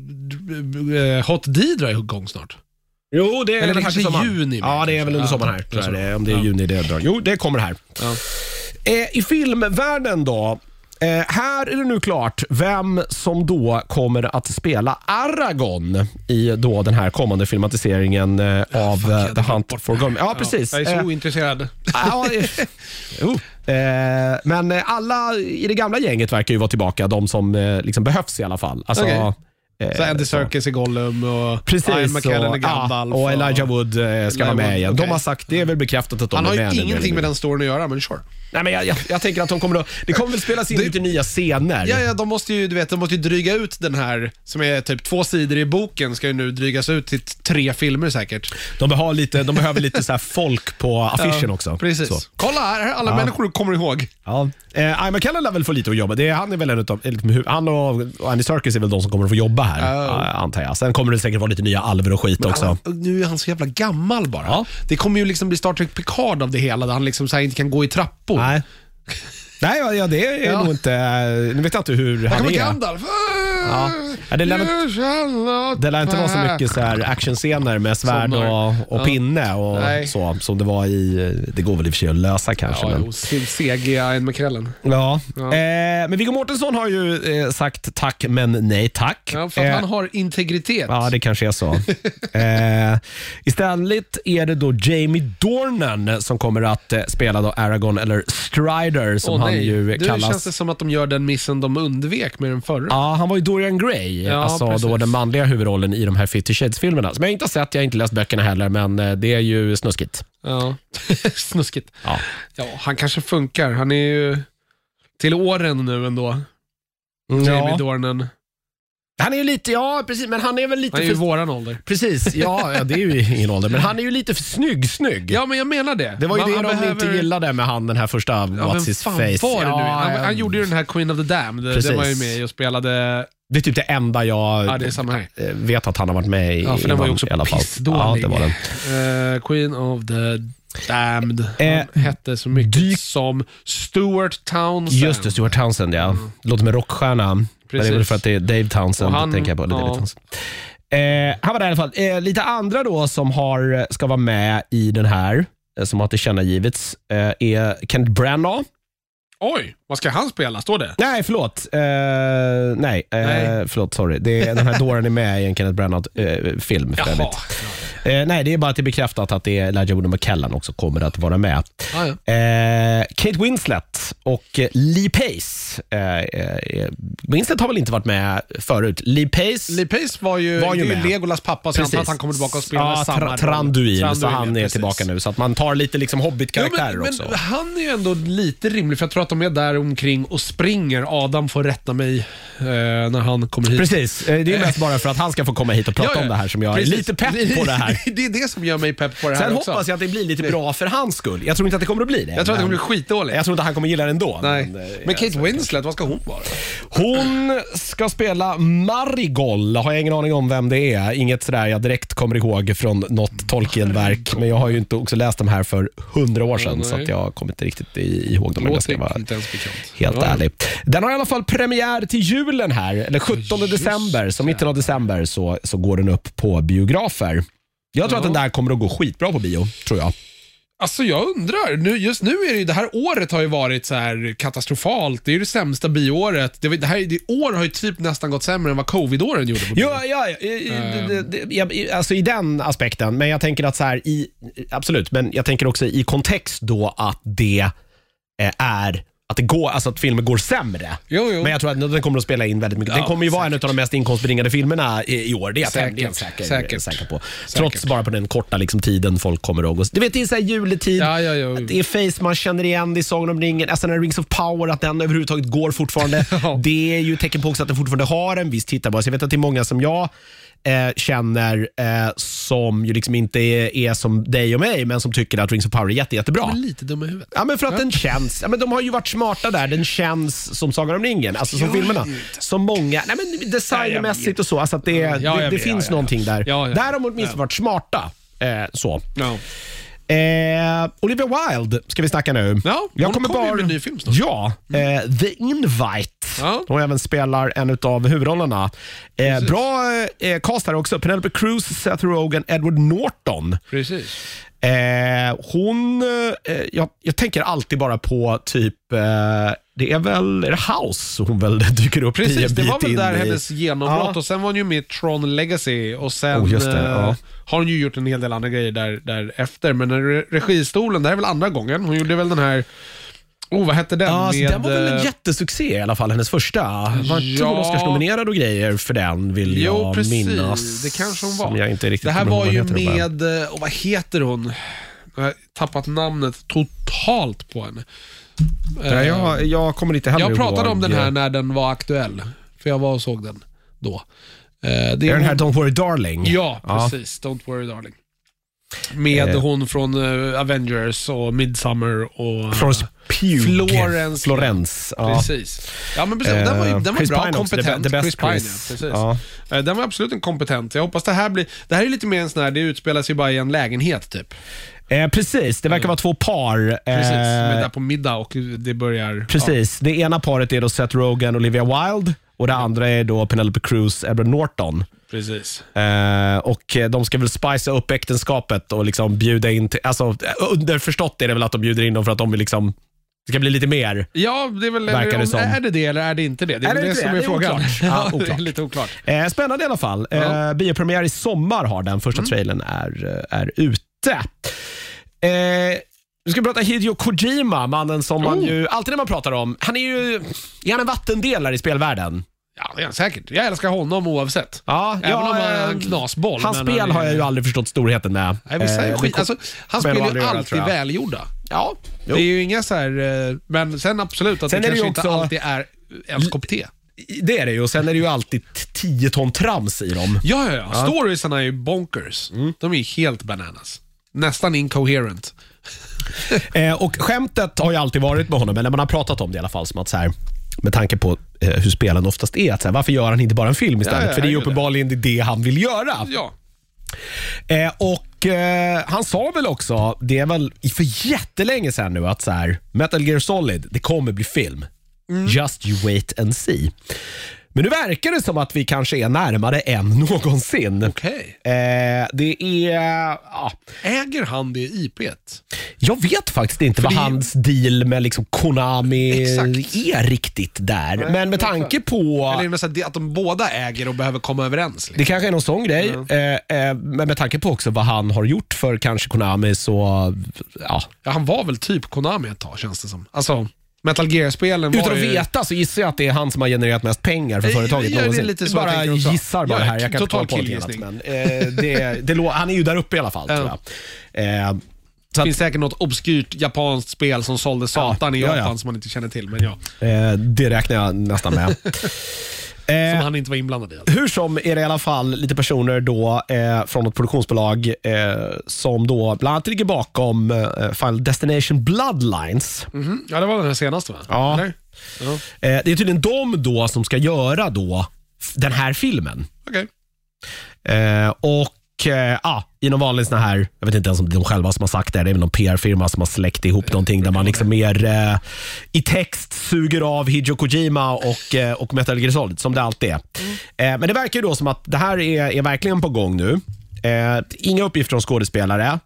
det, Hot D dra igång snart? Jo, det är Eller väl kanske juni. Ja, det är väl under sommaren här. Ja, det är, om det är ja. juni det drar. Jo, det kommer här. Ja. Eh, I filmvärlden då, eh, här är det nu klart vem som då kommer att spela Aragorn i då den här kommande filmatiseringen eh, av ja, The Hunt for Gold. Ja, precis. Jag är så eh, ointresserad. Ja, oh. eh, men alla i det gamla gänget verkar ju vara tillbaka, de som eh, liksom behövs i alla fall. Alltså, okay. Så Andy Serkis i Gollum och precis, Ian McKellen i Gandalf. Ja, och Elijah Wood eh, ska vara med igen. Okay. De har sagt, det är väl bekräftat att de Han är med. Han har ju ingenting med den storyn att göra, men sure. Nej, men jag, jag, jag tänker att de kommer att, det kommer väl spelas in det, lite nya scener. Ja, ja, de måste ju, du vet, de måste ju dryga ut den här som är typ två sidor i boken, ska ju nu drygas ut till tre filmer säkert. De behöver lite, de behöver lite så här folk på affischen ja, också. Precis. Så. Kolla här, alla ja. människor kommer ihåg. Ja. Eh, Ian McKellen lär väl få lite att jobba. Det är, han är väl en utav, han och Andy Serkis är väl de som kommer att få jobba här, uh. antar jag. Sen kommer det säkert vara lite nya alver och skit men också. Alla, nu är han så jävla gammal bara. Ja. Det kommer ju liksom bli Star Trek Picard av det hela, där han liksom så här inte kan gå i trappor. Nej. Nej, ja, det är ja. nog inte... Nu vet jag inte hur jag han är. Gandalf. Ja. Ja, det lär inte, det lär inte vara så mycket så här actionscener med svärd och, och ja. pinne och Nej. så, som det var i... Det går väl i och för sig att lösa kanske. Ja, men... C G I McKellen. Ja. ja. Eh, men Viggo Mortensen har ju eh, sagt tack, men nej tack. Ja, för att eh, han har integritet. Ja, det kanske är så. eh, istället är det då Jamie Dornan som kommer att eh, spela då Aragorn, eller Strider som oh, han nej. ju kallas. Det känns det som att de gör den missen de undvek med den förra. Ja, han var ju Dorian Gray, ja, alltså precis. då den manliga huvudrollen i de här Fifty Shades-filmerna. Som jag inte har sett, jag har inte läst böckerna heller, men det är ju snuskigt. Ja, snuskigt. Ja. ja, han kanske funkar. Han är ju till åren nu ändå. Jamie ja. Dornan. Han är ju lite, ja precis, men han är väl lite Han är ju för... våran ålder. Precis, ja, ja det är ju ingen ålder. Men han är ju lite för snygg, snygg. Ja, men jag menar det. Det var ju man, det de behöver... inte gillade med han, den här första ja, What's His Face. Var det ja, nu? Han, ja. han gjorde ju den här Queen of the Damned. Precis. Det var ju med och spelade... Det är typ det enda jag ja, det är samma här. vet att han har varit med i. Ja, för den var ju också pissdålig. Ja, det var den. Uh, Queen of the Damned. Han eh, hette så mycket dyk... som Stuart Townsend. Just det, Stuart Townsend, ja. Mm. Låter med rockstjärna. Precis. Det är väl för att det är Dave Townsend, han, tänker jag på. Det ja. David Townsend. Eh, han var där i alla fall. Eh, lite andra då som har, ska vara med i den här, eh, som har tillkännagivits, eh, är Kenneth Branagh. Oj, vad ska han spela? Står det? Nej, förlåt. Uh, nej, uh, nej, förlåt, sorry. Det är, den här dåren är med i en Kenneth Branagh-film. Uh, uh, nej, det är bara att det är bekräftat att det är Elijah Wood och McKellen också kommer att vara med. Ah, ja. uh, Kate Winslet och Lee Pace. Uh, uh, Winslet har väl inte varit med förut. Lee Pace, Lee Pace var ju, var ju med. Legolas pappa, så jag att han kommer tillbaka och spelar ja, samma tra- Tranduil, Tranduil, så han är precis. tillbaka nu. Så att man tar lite liksom Hobbit-karaktärer ja, men, också. Men han är ju ändå lite rimlig, för jag tror att de är där omkring och springer. Adam får rätta mig eh, när han kommer hit. Precis, det är ju mest bara för att han ska få komma hit och prata ja, ja. om det här som jag Precis. är lite pepp på det här. Det är det som gör mig pepp på det Sen här Sen också. hoppas jag att det blir lite bra för hans skull. Jag tror inte att det kommer att bli det. Jag tror att det kommer bli skitdåligt. Jag tror inte att han kommer gilla det ändå. Nej. Men, men Kate Winslet, vad ska hon vara? Hon ska spela Marigold. Har jag ingen aning om vem det är. Inget sådär jag direkt kommer ihåg från något Tolkien-verk. Men jag har ju inte också läst dem här för hundra år sedan. Ja, så att jag kommer inte riktigt ihåg dem. Jag ska vara helt ja. ärlig. Den har i alla fall premiär till julen här. Eller sjuttonde december. Så mitten av december så, så går den upp på biografer. Jag tror ja. att den där kommer att gå skitbra på bio, tror jag. Alltså jag undrar, nu, just nu är det ju, det här året har ju varit så här katastrofalt. Det är ju det sämsta bioåret. Det, det här det år har ju typ nästan gått sämre än vad covid-åren gjorde på bio. Ja, ja, ja, det, det, det, alltså i den aspekten. Men jag tänker att så här, i, absolut, men jag tänker också i kontext då att det är att det går, alltså att filmen går sämre. Jo, jo. Men jag tror att den kommer att spela in väldigt mycket. Ja, den kommer ju vara säkert. En av de mest inkomstbringande filmerna i, i år. Det är jag tämligen säker, säker, säker på. Säkert. Trots bara på den korta liksom, tiden folk kommer ihåg. Du vet, det är så här juletid. Ja, ja, ja. Det är Face man känner igen. Det är Sagan om ringen. Alltså den Rings of Power, att den överhuvudtaget går fortfarande. Ja. Det är ju tecken på också att den fortfarande har en viss tittarbas. Jag vet att det är många som jag eh, känner eh, som ju liksom inte är, är som dig och mig, men som tycker att Rings of Power är jätte, jättebra. Men lite dum i huvudet. Ja, men för att ja. den känns, ja, men de har ju varit smarta där, den känns som Sagan om ringen, alltså som filmerna. Som många, nej men designmässigt och så, alltså att det, ja, det, det finns ja, ja, någonting där. Ja, ja. Där har de åtminstone ja. varit smarta. Eh, så. Ja. Eh, Olivia Wilde ska vi snacka nu. Ja, jag kommer bara med en ny film snart. Ja, eh, The Invite. Ja. Hon även spelar en av huvudrollerna. Eh, bra eh, cast här också. Penelope Cruz, Seth Rogen, Edward Norton. Precis. Eh, hon eh, jag, jag tänker alltid bara på typ eh, det är väl är det House hon väl dyker upp. Precis, i en det bit var väl där i... hennes genombrott. Ja. Och sen var hon ju med i Tron Legacy. Och sen oh, just det, ja. eh, har hon ju gjort en hel del andra grejer där, där efter. Men re- registolen, det är väl andra gången. Hon gjorde väl den här oh, vad hette den? Ja, med, den var väl en jättesuccé i alla fall, hennes första. Var inte ja. hon Oscarsnominerad och grejer för den, vill jo, jag precis. minnas. Det kanske hon var. Som jag inte riktigt det här var ju med, bara. och vad heter hon? Jag har tappat namnet totalt på henne. Ja, jag, jag kommer inte heller Jag pratade ihåg. om den här när den var aktuell. För jag var och såg den då. Det är, är den här Don't Worry Darling? Ja, precis. Ja. Don't Worry Darling. Med eh. hon från uh, Avengers och Midsommar och Florence Pugh. Florence. Florence. Ja. Precis. Ja, men precis. Den var, den var bra, Pine kompetent. The, the Chris Pine, Chris. precis. Ja. Den var absolut en kompetent. Jag hoppas det här blir... Det här är lite mer en sån här, det utspelar sig bara i en lägenhet typ. Eh, precis, det verkar mm. vara två par. Eh, precis, med där på middag och det börjar... Precis, ja. Det ena paret är då Seth Rogen och Olivia Wilde och det andra är då Penelope Cruz och Edward Norton. Precis. Eh, och de ska väl spicea upp äktenskapet och liksom bjuda in till, alltså underförstått är det väl att de bjuder in dem för att de vill liksom, det ska bli lite mer. Ja, det är väl, verkar det som. Är det det eller är det inte det? Det är, är det, det, det som är, är frågan. Ja, det är lite oklart. Eh, spännande i alla fall. Ja. Eh, biopremiär i sommar har den, första mm. trailern är, är ute. Eh, vi ska prata Hideo Kojima, mannen som oh. man ju alltid när man pratar om, han är ju är han en vattendelare i spelvärlden. Ja, det är han säkert. Jag älskar honom oavsett. Ja, även ja, om han är en knasboll. Hans spel han har jag ju aldrig förstått storheten med. Nej, eh, skit. Alltså, han spelar ju alltid göra, välgjorda. Ja, jo. Det är ju inga så här, men sen absolut att sen det kanske det inte alltid är ens kopp te. Det är det ju, och sen är det ju alltid tio ton trams i dem. Ja, ja, ja. ja. Storiesarna är ju bonkers. Mm. De är ju helt bananas. Nästan incoherent. eh, och skämtet har ju alltid varit med honom, men när man har pratat om det i alla fall, som att så här, med tanke på eh, hur spelen oftast är, att så här, varför gör han inte bara en film istället? Ja, ja, för det är ju uppenbarligen det. det han vill göra. Ja. Eh, och eh, han sa väl också, det är väl för jättelänge sedan nu, att så här, Metal Gear Solid, det kommer bli film. Mm. Just you wait and see. Men nu verkar det som att vi kanske är närmare än någonsin. Okej. Eh, det är... Ja. Äger han det I P-et? Jag vet faktiskt inte För vad det... hans deal med liksom Konami Exakt. är riktigt där. Nej, men med tanke på... Eller är det så att de båda äger och behöver komma överens? Liksom? Det kanske är någon sån grej. Mm. Eh, eh, men med tanke på också vad han har gjort för kanske Konami så... Ja, ja han var väl typ Konami ett tag, känns det som. Alltså... Metal Gear-spelen var utan att ju... veta så gissar jag att det är han som har genererat mest pengar för företaget ja, någonsin. Det är lite så bara jag gissar bara ja, här. Jag kan total inte komma på något annat, men eh, det, det lå- han är ju där uppe i alla fall, ja. tror jag. Eh, det finns att, säkert något obskyrt japanskt spel som sålde satan ja, i Japan ja, ja. som man inte känner till, men ja. Eh, det räknar jag nästan med. Som han inte var inblandad i. Hur som är det i alla fall lite personer då eh, från ett produktionsbolag eh, som då bland annat ligger bakom eh, Final Destination Bloodlines. Mm-hmm. Ja, det var den här senaste, va? Ja. Eller? Ja. Eh, det är tydligen de då som ska göra då den här filmen. Okej. Okay. Eh, och ja, ah, i någon vanlig sån här, jag vet inte ens om det är de själva som har sagt det, det är väl någon P R-firma som har släckt ihop någonting där man liksom mer eh, i text suger av Hideo Kojima och, eh, och Metal Gear Solid, som det alltid är. Mm. Eh, men det verkar ju då som att det här är, är verkligen på gång nu. Eh, inga uppgifter om skådespelare.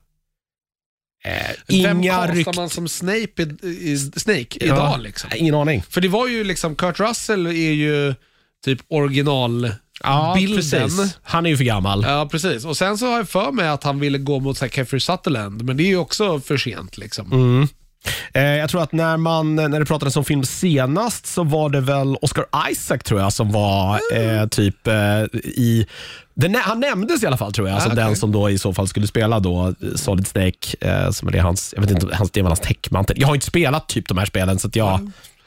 Eh, Vem kastar rykt... man som Snape, i, i, Snake idag ja, liksom? Ingen aning. För det var ju liksom, Kurt Russell är ju typ original... Ja, bilden. Precis. Han är ju för gammal. Ja, precis. Och sen så har jag för mig att han ville gå mot så här Kiefer Sutherland, men det är ju också för sent liksom. Mm. Eh, jag tror att när man när det pratades om film senast så var det väl Oscar Isaac, tror jag, som var mm. eh, typ eh, i den, han nämndes i alla fall, tror jag, ah, som okay. den som då i så fall skulle spela då Solid Snake, eh, som är det hans, jag vet inte, hans, det var hans täckmantel. Jag har inte spelat typ de här spelen, så att jag mm.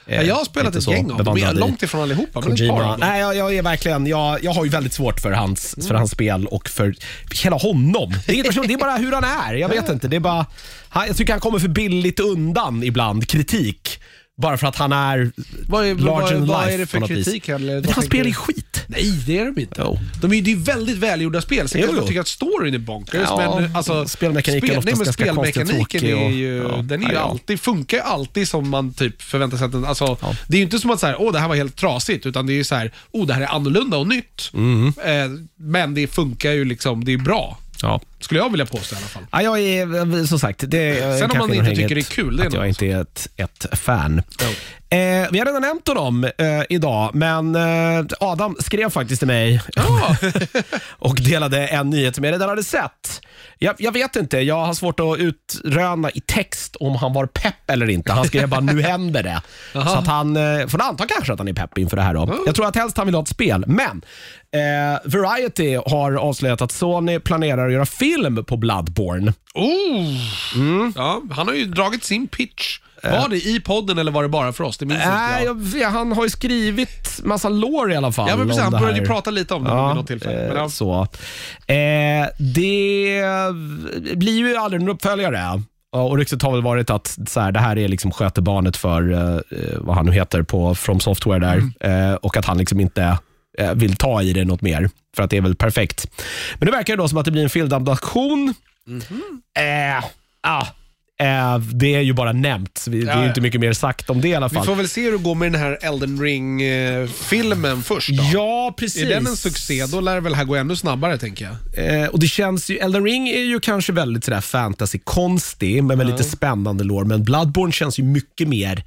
Ja, jag har spelat ett gäng av dem, de är långt ifrån allihopa. Men Nej, jag, jag är verkligen jag, jag har ju väldigt svårt för hans, mm. för hans spel och för hela honom. Det är, det är bara hur han är. Jag vet inte, det är bara han, jag tycker han kommer för billigt undan ibland kritik. Bara för att han är vad är, vad, vad, vad är det för kritik? Eller, men han spelar i skit. Nej, det är de inte. Oh. De är ju väldigt välgjorda spel. Så jag tycker att storyn är bonkers. Ja, men alltså, spelmekaniken spel, oftast nej, men spelmekaniken är ju, ja, den är ju ja, alltid, funkar alltid som man typ förväntar sig. Att den, alltså, ja. Det är ju inte som att så här, åh, det här var helt trasigt. Utan det är ju så här, åh, det här är annorlunda och nytt. Mm. Eh, men det funkar ju liksom, det är bra. Ja. Skulle jag vilja påstå i alla fall. Ja, jag är, som sagt, det sen om man inte tycker det är kul, det är att jag inte är ett, ett fan. Oh. Eh, vi har redan nämnt honom eh, idag, men eh, Adam skrev faktiskt till mig oh. och delade en nyhet som jag redan hade sett. Jag, jag vet inte, jag har svårt att utröna i text om han var pepp eller inte. Han skrev bara, nu händer det. Så att han, eh, får anta kanske att han är pepp inför det här då. Oh. Jag tror att helst han vill ha ett spel, men eh, Variety har avslöjat att Sony planerar att göra film på Bloodborne. Oh. Mm. Ja, han har ju dragit sin pitch. Var det i podden eller var det bara för oss? Det minns Nej, jag. jag, han har ju skrivit massa lore i alla fall. Ja, men precis, han började ju prata lite om det ja, vid något tillfälle. Men ja. Så. Eh, det blir ju aldrig en uppföljare. Och ryktet har väl varit att så här, det här är liksom skötebarnet för eh, vad han nu heter på From Software där. Mm. Eh, och att han liksom inte eh, vill ta i det något mer. För att det är väl perfekt. Men det verkar då som att det blir en filmadaption. Mm-hmm. Eh, ah. Eh, det är ju bara nämnt. Det är ja, ja. inte mycket mer sagt om det i alla fall. Vi får väl se hur det går med den här Elden Ring-filmen först då. Ja, precis. Är den en succé, då lär det väl här gå ännu snabbare, tänker jag. Eh, och det känns ju, Elden Ring är ju kanske väldigt sådär fantasy-konstig, men med ja. lite spännande lore. Men Bloodborne känns ju mycket mer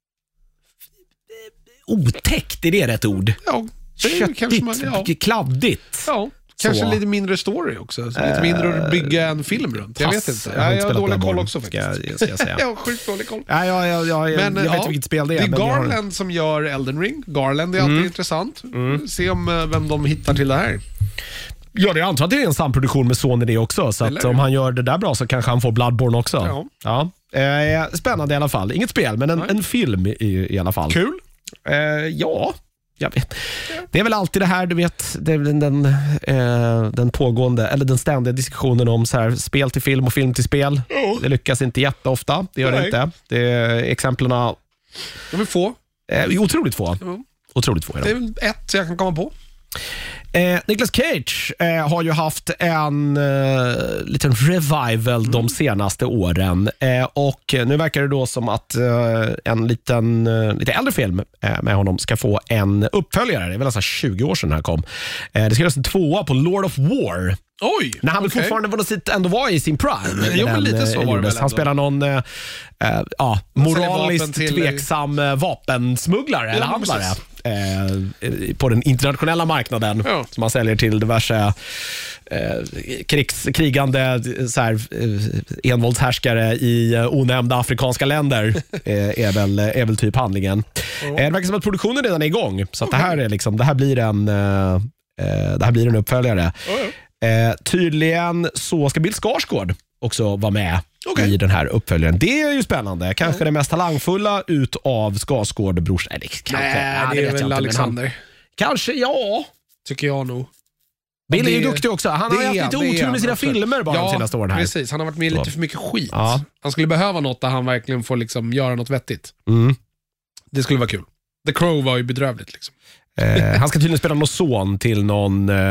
otäckt, är det rätt ord? Ja, det kanske man, ja. kladdigt. Ja. Kanske så. Lite mindre story också. Så lite mindre att bygga en film runt. Jag vet inte. Jag har, jag har dålig koll också faktiskt. Ska jag, ska jag, säga. jag har sjukt dålig koll. Ja, ja, ja, ja, jag, men, jag vet ja, inte vilket spel det är. Det är Garland har... som gör Elden Ring. Garland är alltid mm. intressant. Mm. Se om vem de hittar till det här. Ja, jag antar att det är en samproduktion med Sony det också. Så att om han gör det där bra så kanske han får Bloodborne också. Ja. Ja. Eh, spännande i alla fall. Inget spel, men en, en film i, i alla fall. Kul. Eh, ja. Jag vet. Det är väl alltid det här, du vet, det är den, den, eh, den pågående eller den ständiga diskussionen om så här, spel till film och film till spel. Oh. Det lyckas inte jätteofta, det gör Nej. det inte. Det är exemplarna de är få. Eh, otroligt få. Mm. Otroligt få är de. Det är väl ett jag kan komma på. Eh, Nicolas Cage eh, har ju haft en eh, liten revival mm. de senaste åren eh, och nu verkar det då som att eh, en liten eh, lite äldre film eh, med honom ska få en uppföljare. Det är väl alltså tjugo år sedan den här kom. Eh, det ska göras en tvåa på Lord of War. Oj, när han okay. fortfarande var sitt, ändå var i sin prime. Jo, men lite så var det väl. Han spelar någon eh, eh, ja, moraliskt till... tveksam eh, vapensmugglare ja, eller handlare eh, på den internationella marknaden ja. som man säljer till diverse eh, krigs, krigande så här, eh, envåldshärskare i eh, onämnda afrikanska länder eh, är, väl, är väl typ handlingen. Oh. Eh, det verkar som att produktionen redan är igång så att okay. det här är liksom, det här blir en eh, det här blir en uppföljare. Oh, ja. Eh, tydligen så ska Bill Skarsgård också vara med okay. i den här uppföljaren. Det är ju spännande. Kanske mm. det mest talangfulla ut av Skarsgård brors. Nej, det, kanske, Nej, ja, det, det är väl inte, Alexander. Han, kanske, ja. Tycker jag nog. Bill är ju duktig också. Han har haft lite otur med sina filmer bara ja, de senaste åren här. Precis. Han har varit med i lite för mycket skit. Ja. Han skulle behöva något där han verkligen får liksom göra något vettigt. Mm. Det skulle vara kul. The Crow var ju bedrövligt liksom. Eh, han ska tydligen spela någon son till någon eh,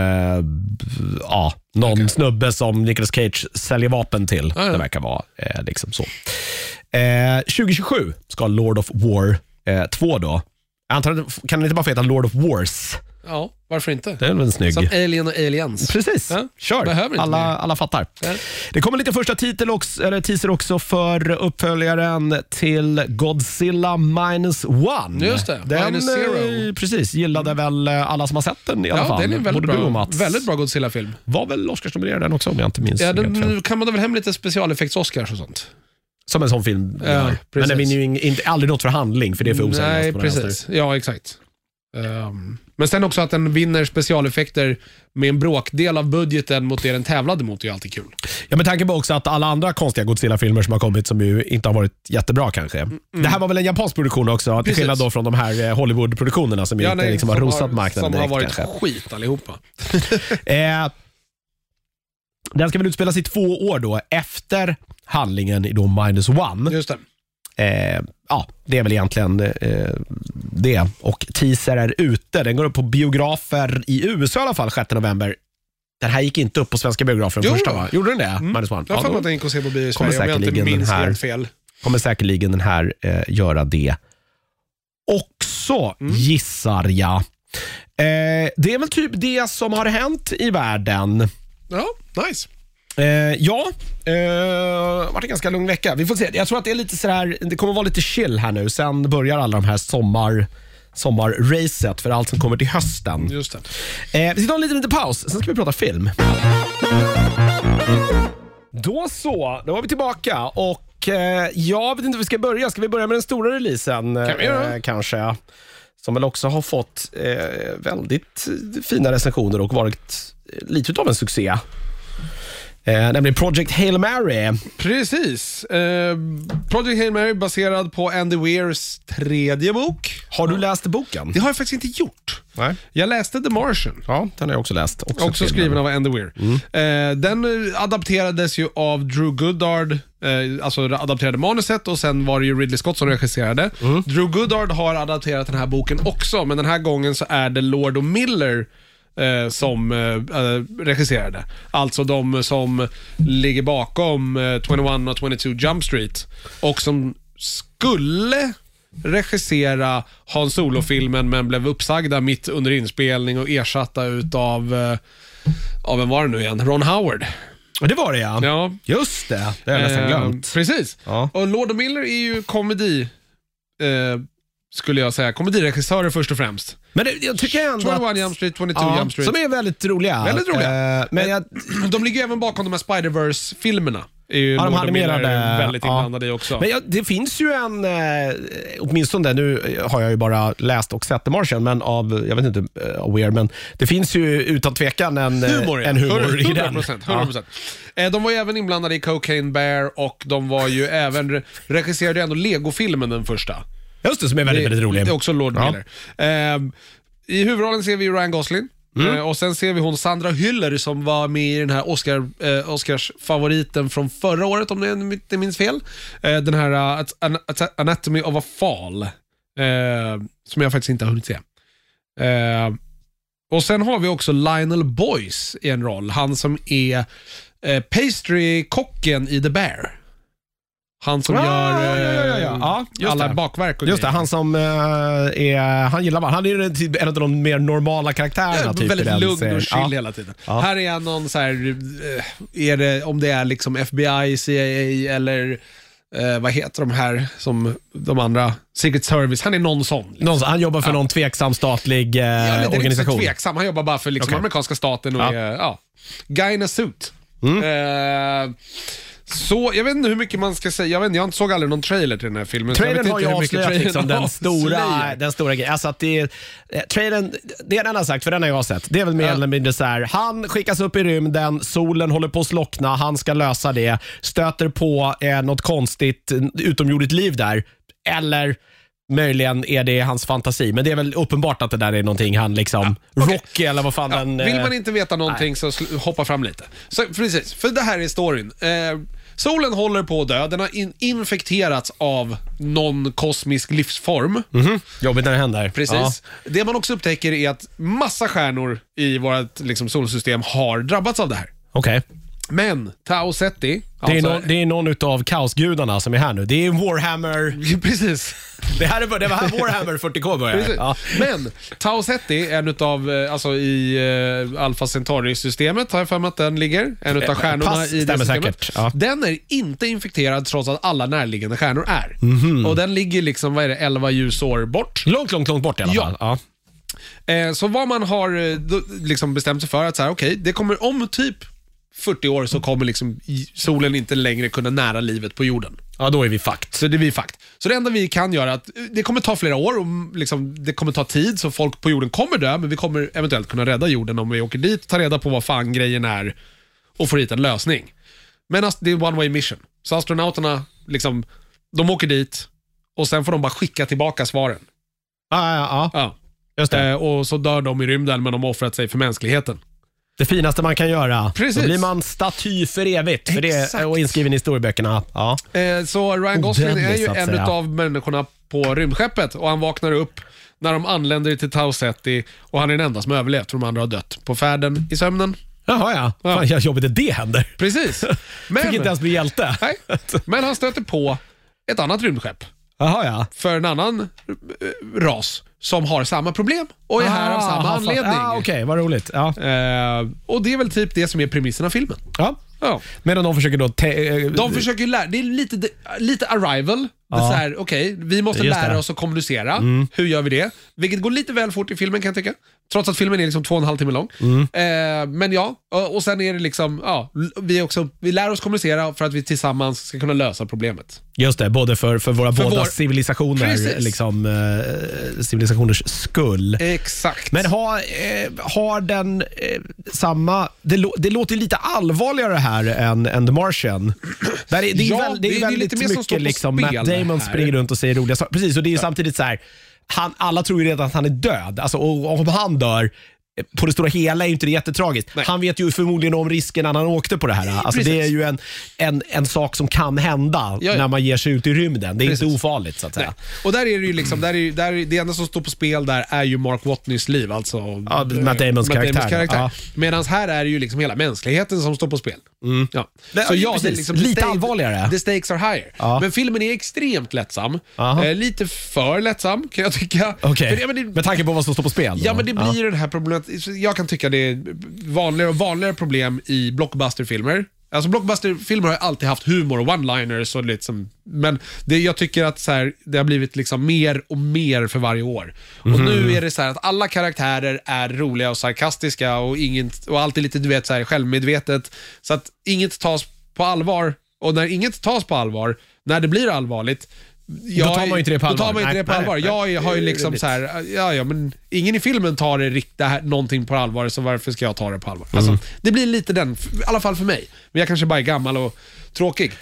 ja, någon okay. snubbe som Nicolas Cage säljer vapen till. Ah, ja. Det verkar vara eh, liksom så. Eh, tjugo tjugosju ska Lord of War eh, två då. Jag antar, kan det inte bara få heta Lord of Wars? Ja, varför inte? Det är väl snygg. Som Alien och Aliens. Precis, ja, kör. Alla, alla fattar. Ja. Det kommer lite första titel också, eller teaser också för uppföljaren till Godzilla minus one. Just det, den, minus zero. Precis, gillade väl alla som har sett den i alla ja, fall. Den är väldigt Både bra, väldigt bra Godzilla-film. Var väl Oscarsnominerad den också om jag inte minns. Ja, den kan man da väl hem lite specialeffekts-Oscars och sånt. Som en sån film. Ja, men den vinner ju inte, aldrig något för handling för det är för oseriöst. Nej, precis. Ja, exakt. Um, Men sen också att den vinner specialeffekter med en bråkdel av budgeten mot det den tävlade mot är ju alltid kul. Ja, men tanken på också att alla andra konstiga Godzilla-filmer som har kommit som ju inte har varit jättebra kanske. Mm. Det här var väl en japansk produktion också, till skillnad då från de här Hollywood-produktionerna som ja, inte nej, liksom har rosat har, marknaden. Som direkt, har varit kanske. skit allihopa. eh, den ska väl utspelas i två år då efter handlingen i då Minus One. Just det. Eh, ja, det är väl egentligen eh, det. Och teaser är ute. Den går upp på biografer i U S A i alla fall sjätte november. Den här gick inte upp på svenska biografer den första, va? Gjorde den det? Mm. Minus One. Jag har ja, att den gick och se på bio i Sverige. Kommer säkerligen, den här, fel. kommer säkerligen den här eh, göra det också, mm. gissar jag. Eh, det är väl typ det som har hänt i världen. Ja, nice. Eh, ja, eh, varit en ganska lugn vecka. Vi får se. Jag tror att det är lite så här, det kommer vara lite chill här nu. Sen börjar alla de här sommar sommarracet för allt som kommer till hösten. Just det. Eh, vi ska ta en liten, liten paus. Sen ska vi prata film. Då så, då var vi tillbaka och eh, jag vet inte hur vi ska börja. Ska vi börja med den stora releasen? Kan vi göra? Eh, kanske. Som väl också har fått eh, väldigt fina recensioner och varit lite av en succé. Eh, nämligen Project Hail Mary. Precis. Eh, Project Hail Mary baserad på Andy Weirs tredje bok. Har du läst boken? Det har jag faktiskt inte gjort. Nej. Jag läste The Martian. Ja, den har jag också läst. Också, också skriven av Andy Weir. Mm. Eh, den adapterades ju av Drew Goddard, eh, alltså adapterade manuset, och sen var det ju Ridley Scott som regisserade. Mm. Drew Goddard har adapterat den här boken också, men den här gången så är det Lord och Miller Eh, som eh, regisserade. Alltså de som ligger bakom eh, tjugoett och tjugotvå Jump Street och som skulle regissera Han Solo-filmen men blev uppsagda mitt under inspelning och ersatta utav eh, av en var det nu igen? Ron Howard. Det var det, ja. Ja. Just det, det har jag nästan glömt. Eh, precis. Ja. Och Lord och Miller är ju komedi eh, skulle jag säga, komediregissörer först och främst. Men det, jag tycker ändå tjugoett att, Jump Street, tjugotvå ja, Jump Street. Som är väldigt roliga. Väldigt roliga. Uh, men jag, de ligger även bakom de här Spider-Verse-filmerna. Är ju ja, de animerade väldigt inblandade ja. i också. Men jag, det finns ju en, eh, åtminstone nu har jag ju bara läst och sett The Martian, men av, jag vet inte, uh, aware, men det finns ju utan tvekan en humor, en humor hundra procent, i den. hundra procent, hundra procent. Ja. De var ju även inblandade i Cocaine Bear och de var ju även regisserade ändå Lego-filmen den första. Just det, som är väldigt, det, väldigt rolig. Det är också Lord ja. Miller. Uh, I huvudrollen ser vi Ryan Gosling. Mm. Uh, och sen ser vi hon Sandra Hüller som var med i den här Oscar, uh, Oscars favoriten från förra året, om jag inte minns fel. Uh, den här uh, an- Anatomy of a Fall. Uh, som jag faktiskt inte har hunnit se. Uh, och sen har vi också Lionel Boyce i en roll. Han som är uh, pastry-kocken i The Bear. Han som ah, gör ja, ja, ja, ja. Ja, alla det. bakverk och just det, han som uh, är han gillar han är ju en av de mer normala karaktärerna, ja, typ, väldigt lugn och chill ja. hela tiden. Ja. Här är han någon så här, är det om det är liksom F B I, C I A eller uh, vad heter de här som de andra, Secret Service, han är någon sån. Liksom. Någon, han jobbar för ja. någon tveksam statlig uh, ja, det organisation. Inte tveksam, han jobbar bara för liksom okay. amerikanska staten och ja. är ja, guy in a suit. Mm. Uh, Så, jag vet inte hur mycket man ska säga. Jag vet inte, jag såg aldrig någon trailer till den här filmen. Trailern har ju avslöjat liksom den stora, avslöjat. den stora grejen. Alltså att det är, trailern, det är den har sagt, för den har jag sett. Det är väl mer eller mindre så här, han skickas upp i rymden, solen håller på att slockna, han ska lösa det, stöter på eh, något konstigt utomjordigt liv där. Eller möjligen är det hans fantasi, men det är väl uppenbart att det där är någonting han liksom ja, okay. Rocky eller vad fan ja, den, vill man inte veta någonting nej. så sl- hoppa fram lite. Så precis, för det här är storyn. Eh, solen håller på att dö. Den har in- infekterats av någon kosmisk livsform. Mm-hmm. Jobbigt när det händer. Precis. Ja. Det man också upptäcker är att massa stjärnor i vårt liksom, solsystem har drabbats av det här. Okej. Okay. Men Tau Ceti, det, alltså, är någon, det är någon utav kaosgudarna som är här nu. Det är Warhammer. Precis. Det här är det var här Warhammer fyrtio K börjar. Ja. Men Tau Ceti är en utav, alltså i uh, Alpha Centauri-systemet har jag för mig att den ligger. En utav stjärnorna Pass, i det systemet. Ja. Den är inte infekterad trots att alla närliggande stjärnor är. Mm-hmm. Och den ligger liksom, vad är det, elva ljusår bort. Långt, långt, långt bort i alla fall. Ja. Ja. Eh, så vad man har då, liksom bestämt sig för att så här, okej, okay, det kommer om typ fyrtio år så kommer liksom solen inte längre kunna nära livet på jorden. Ja, då är vi fakt. Så det är vi fakt. Så det enda vi kan göra är att det kommer ta flera år och liksom, det kommer ta tid, så folk på jorden kommer dö, men vi kommer eventuellt kunna rädda jorden om vi åker dit, ta reda på vad fan grejen är och få hit en lösning. Men det är one way mission. Så astronauterna liksom, de åker dit och sen får de bara skicka tillbaka svaren. Ja, ja, ja. ja. Just det. Eh, och så dör de i rymden, men de har offrat sig för mänskligheten. Det finaste man kan göra. Precis. Då blir man staty för evigt. För det, och inskriven i historieböckerna. Ja. Eh, så Ryan Gosling är ju en av människorna på rymdskeppet. Och han vaknar upp när de anländer till Tau Ceti. Och han är den enda som överlevt, för de andra har dött på färden i sömnen. Jaha, ja. ja. Fan, jag jobbigt att det händer. Precis. Men, fick inte ens bli hjälte. Nej. Men han stöter på ett annat rymdskepp. Jaha, ja. För en annan ras som har samma problem och är ah, här av samma anledning. Ja, okej, okay, vad roligt. Ja. Eh, och det är väl typ det som är premissen av filmen. Ja. Ja. Medan de försöker då... Te- de försöker lära... Det är lite, lite Arrival. Ja. Okej, okay, vi måste Just lära det. oss att kommunicera. Mm. Hur gör vi det? Vilket går lite väl fort i filmen, kan jag tycka. Trots att filmen är liksom två och en halv timme lång. Mm. Eh, men ja, och, och sen är det liksom... Ja, vi, också, vi lär oss kommunicera för att vi tillsammans ska kunna lösa problemet. Just det, både för, för våra för båda vår... civilisationer, liksom, eh, civilisationers skull. Exakt. Men har, eh, har den eh, samma... Det, lo, det låter lite allvarligare här än, än The Martian. Där är, det är, ja, väl, det är, det är väldigt lite mycket liksom, Matt Damon springer runt och säger roliga saker. Precis, och det är ju ja. samtidigt så här... Han, alla tror ju redan att han är död. Alltså, och om han dör, på det stora hela är ju inte det jättetragiskt. Nej. Han vet ju förmodligen om risken när han åkte på det här. Alltså, det är ju en, en, en sak som kan hända ja, ja. när man ger sig ut i rymden. Det är Precis. inte ofarligt, så att säga. Nej. Och där är det ju liksom, där är, ju, där är, det enda som står på spel där är ju Mark Watneys liv. Alltså ja, Matt Damons Matt karaktär. karaktär. Ja. Medan här är det ju liksom hela mänskligheten som står på spel. Mm. Ja. Det, så ja, det är liksom, lite stake, allvarligare. The stakes are higher. Ja. Men filmen är extremt lättsam. Eh, lite för lättsam, kan jag tycka. Okay. För, ja, det, med tanke på vad som står på spel. Då. Ja, men det blir ja. den här problemet. Jag kan tycka det är vanligare och vanligare problem i blockbusterfilmer. Alltså blockbusterfilmer har alltid haft humor och one-liners och liksom, men det, jag tycker att så här, det har blivit liksom mer och mer för varje år. Mm. Och nu är det så här att alla karaktärer är roliga och sarkastiska och, inget, och alltid lite, du vet, så här, självmedvetet. Så att inget tas på allvar, och när inget tas på allvar, när det blir allvarligt, Jag, då tar man ju inte det på allvar. Då tar man inte det på allvar. Jag, jag har ju liksom så här, ja, ja, men ingen i filmen tar det riktigt här, någonting på allvar, så varför ska jag ta det på allvar? Alltså, mm. det blir lite den, i alla fall för mig. Men jag kanske bara är gammal och tråkig.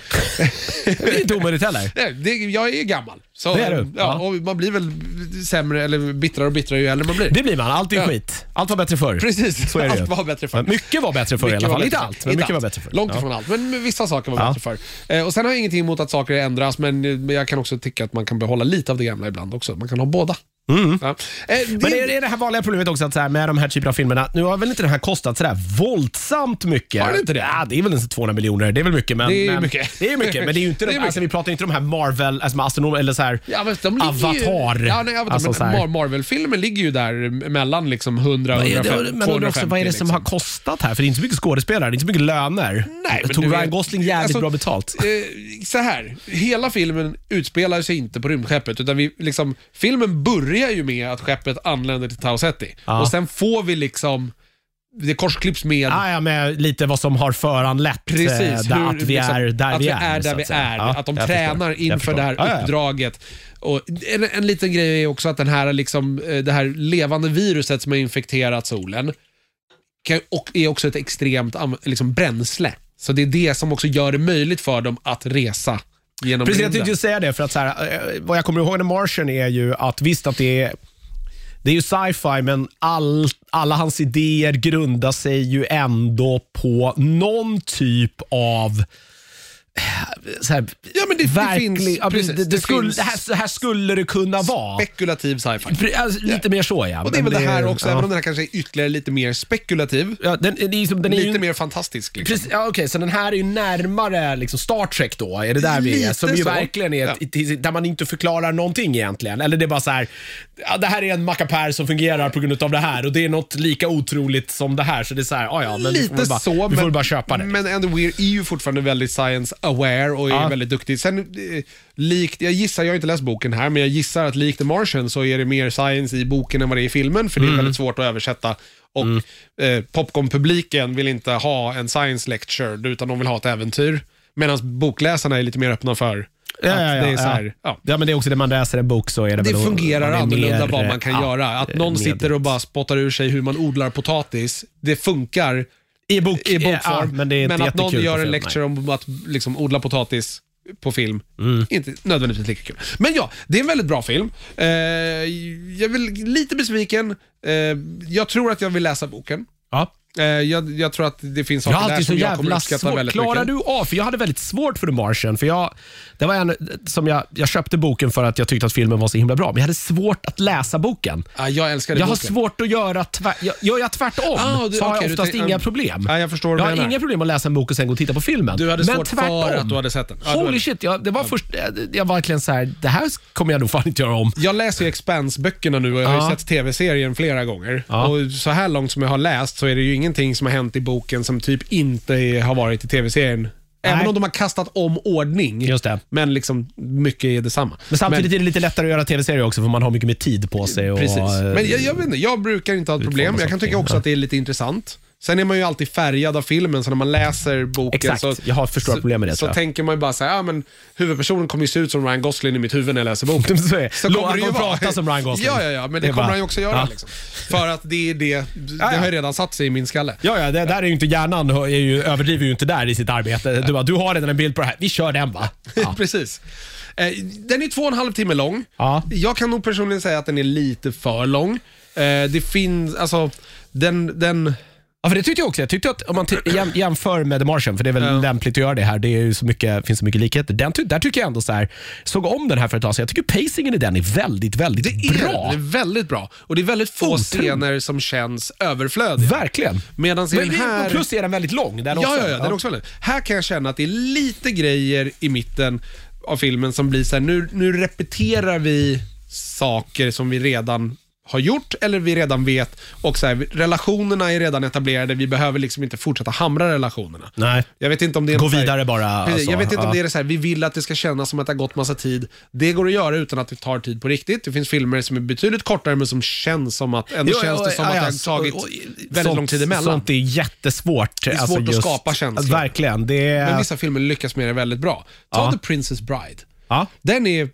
Det är inte omöjligt heller. Nej, det, jag är gammal. Så, det är du. Ja, ja. Och man blir väl sämre eller bittrare och bittrare ju äldre man blir. Det blir man, allt är ja. skit. Allt var bättre förr. Precis, så är det allt var bättre förr. Mycket var bättre förr i alla fall. Inte allt, men mycket var bättre förr. Långt ifrån ja. allt, men vissa saker var ja. bättre förr. Eh, och sen har jag ingenting emot att saker ändras, men jag kan också tycka att man kan behålla lite av det gamla ibland också. Man kan ha båda. Mm. Ja. Eh, det... Men det är det här vanliga problemet också att så här, med de här typerna av filmerna, nu har väl inte den här kostat så där våldsamt mycket. Har det inte det? Ja, det är väl inte tvåhundra miljoner, det är väl mycket, men det är men, mycket. Det är mycket, men det är ju inte de, alltså, vi pratar inte om de här Marvel, alltså astronom eller så här ja, men de Avatar. Ju, ja, nej, jag vet, alltså, men Marvel-filmen ligger ju där mellan liksom hundra och hundrafemtio. Men också, vad är det som liksom har kostat här? För det är inte så mycket skådespelare, det är inte så mycket löner. Nej, men tog Ryan Gosling jävligt alltså, bra betalt. Eh, så här, hela filmen utspelar sig inte på rymdskeppet, utan vi liksom, filmen börjar ju med att skeppet anländer till Tau Ceti. Ja. Och sen får vi liksom det korsklipps med ah, ja, med lite vad som har föranlett Precis, där, hur, att vi är där att vi vi är, är där vi är, ja, att de tränar förstår, inför det här ah, ja. uppdraget. Och en, en liten grej är också att den här liksom, det här levande viruset som har infekterat solen kan, och är också ett extremt liksom, bränsle. Så det är det som också gör det möjligt för dem att resa genom Precis, rymden. jag tänkte säga det, för att så här, vad jag kommer ihåg med Martian är ju att visst att det är Det är ju sci-fi, men all, alla hans idéer grundar sig ju ändå på någon typ av så här, ja, men det, verklig, det finns, ja, precis, det, det, det, skulle, finns det, här, det här skulle det kunna vara. Spekulativ sci-fi. Alltså, lite ja. mer så, ja. Och det är väl det här också, ja. även om den här kanske är ytterligare lite mer spekulativ. Ja, den, den är, den är lite ju, mer fantastisk. Liksom. Precis, ja, okej, okay, så den här är ju närmare liksom Star Trek då, är det där vi är? Som ju så. verkligen är, ja. där man inte förklarar någonting egentligen. Eller det är bara så här, ja, det här är en mackapär som fungerar på grund av det här, och det är något lika otroligt som det här, så det är så här, ja, ja, men lite vi får väl bara, så, vi får men, väl bara köpa det. Men Andy Weir är ju fortfarande väldigt science aware och är ja. väldigt duktig. Sen, eh, likt, jag gissar, jag har inte läst boken här, men jag gissar att likt The Martian så är det mer science i boken än vad det är i filmen, för det är mm. väldigt svårt att översätta. Och mm. eh, popcorn-publiken vill inte ha en science lecture, utan de vill ha ett äventyr. Medan bokläsarna är lite mer öppna för Ja, ja, ja, det är så här, ja. Ja. ja, men det är också det man läser en bok så är det Det väl fungerar annorlunda vad man kan ja, göra. Att någon med. sitter och bara spottar ur sig hur man odlar potatis, det funkar i, bok, i bokform. Ja, men det är inte men att någon gör en film, lecture nej. om att liksom odla potatis på film, mm. inte nödvändigtvis lika kul. Men ja, det är en väldigt bra film. Eh, jag är väl lite besviken. Eh, jag tror att jag vill läsa boken. Ja. Eh, jag, jag tror att det finns saker där som jag kommer uppskatta svår. väldigt Klarar mycket. du av? För jag hade väldigt svårt för The Martian. För jag, det var en som jag, jag köpte boken för att jag tyckte att filmen var så himla bra. Men jag hade svårt att läsa boken. Ja, jag älskar Jag boken. har svårt att göra tvär, jag, Gör jag tvärtom ah, du, så har okay, jag oftast du, inga um, problem. Ja, jag förstår jag har menar. inga problem att läsa en bok och sen gå och titta på filmen. Du hade men svårt tvärtom. för att du hade sett den. Ja, Holy hade... shit, jag, det var ja. först, jag var verkligen så här, det här kommer jag nog fan inte göra om. Jag läser ju Expanse-böckerna nu och jag har ja. ju sett tv-serien flera gånger. Ja. Och så här långt som jag har läst så är det ju ingenting som har hänt i boken som typ inte har varit i tv-serien. Även Nej. om de har kastat om ordning. Just det. Men liksom mycket är detsamma. Men samtidigt men, är det lite lättare att göra tv-serier också för man har mycket mer tid på sig. Och, precis. Men jag, jag vet inte, jag brukar inte ha ett problem. Jag kan tycka också att det är lite intressant. Sen är man ju alltid färgad av filmen, så när man läser boken Exakt. så, jag har ett förstått problem med det. Så, så tänker man ju bara så här, ja men huvudpersonen kommer ju se ut som Ryan Gosling i mitt huvud när jag läser boken. så är, så kommer det ju vara prata som Ryan Gosling. Ja, ja, ja, men det, det kommer bara, han ju också göra ja. liksom. För att det är det, det har ju redan satt sig i min skalle. Ja, ja, det där är ju inte hjärnan, är ju, överdriver ju inte där i sitt arbete. Du, bara, du har redan en bild på det här, vi kör den va? Ja. Precis. Den är två och en halv timme lång. Ja. Jag kan nog personligen säga att den är lite för lång. Det finns, alltså, den... den Ja, för det tyckte jag också. Jag tyckte att om man t- jäm- jämför med The Martian, för det är väl ja. lämpligt att göra det här. Det är ju så mycket, finns så mycket likheter. Den ty- där tycker jag ändå så här, såg om den här för ett tag sedan. Jag tycker pacingen i den är väldigt, väldigt det är, bra. Det är väldigt bra. Och det är väldigt få Otro. scener som känns överflödiga. Verkligen. Medan i den här... Plus är den väldigt lång. Den också. Ja, ja, ja, den är också väldigt. Här kan jag känna att det är lite grejer i mitten av filmen som blir så här, nu, nu repeterar vi saker som vi redan har gjort eller vi redan vet, och så här, relationerna är redan etablerade, vi behöver liksom inte fortsätta hamra relationerna. Nej. Jag vet inte om det är gå här, vidare bara. Precis, alltså, jag vet inte ja. om det är så här, vi vill att det ska kännas som att det har gått massa tid. Det går att göra utan att det tar tid på riktigt. Det finns filmer som är betydligt kortare men som känns som att ändå jo, känns det som ja, ja, att det har tagit och, och, väldigt sånt, lång tid emellan. Sånt är jättesvårt. Det är svårt alltså, att just, skapa känslor. Verkligen. Det är... Men vissa filmer lyckas med det väldigt bra. Ta ja. The Princess Bride. Ja. Den är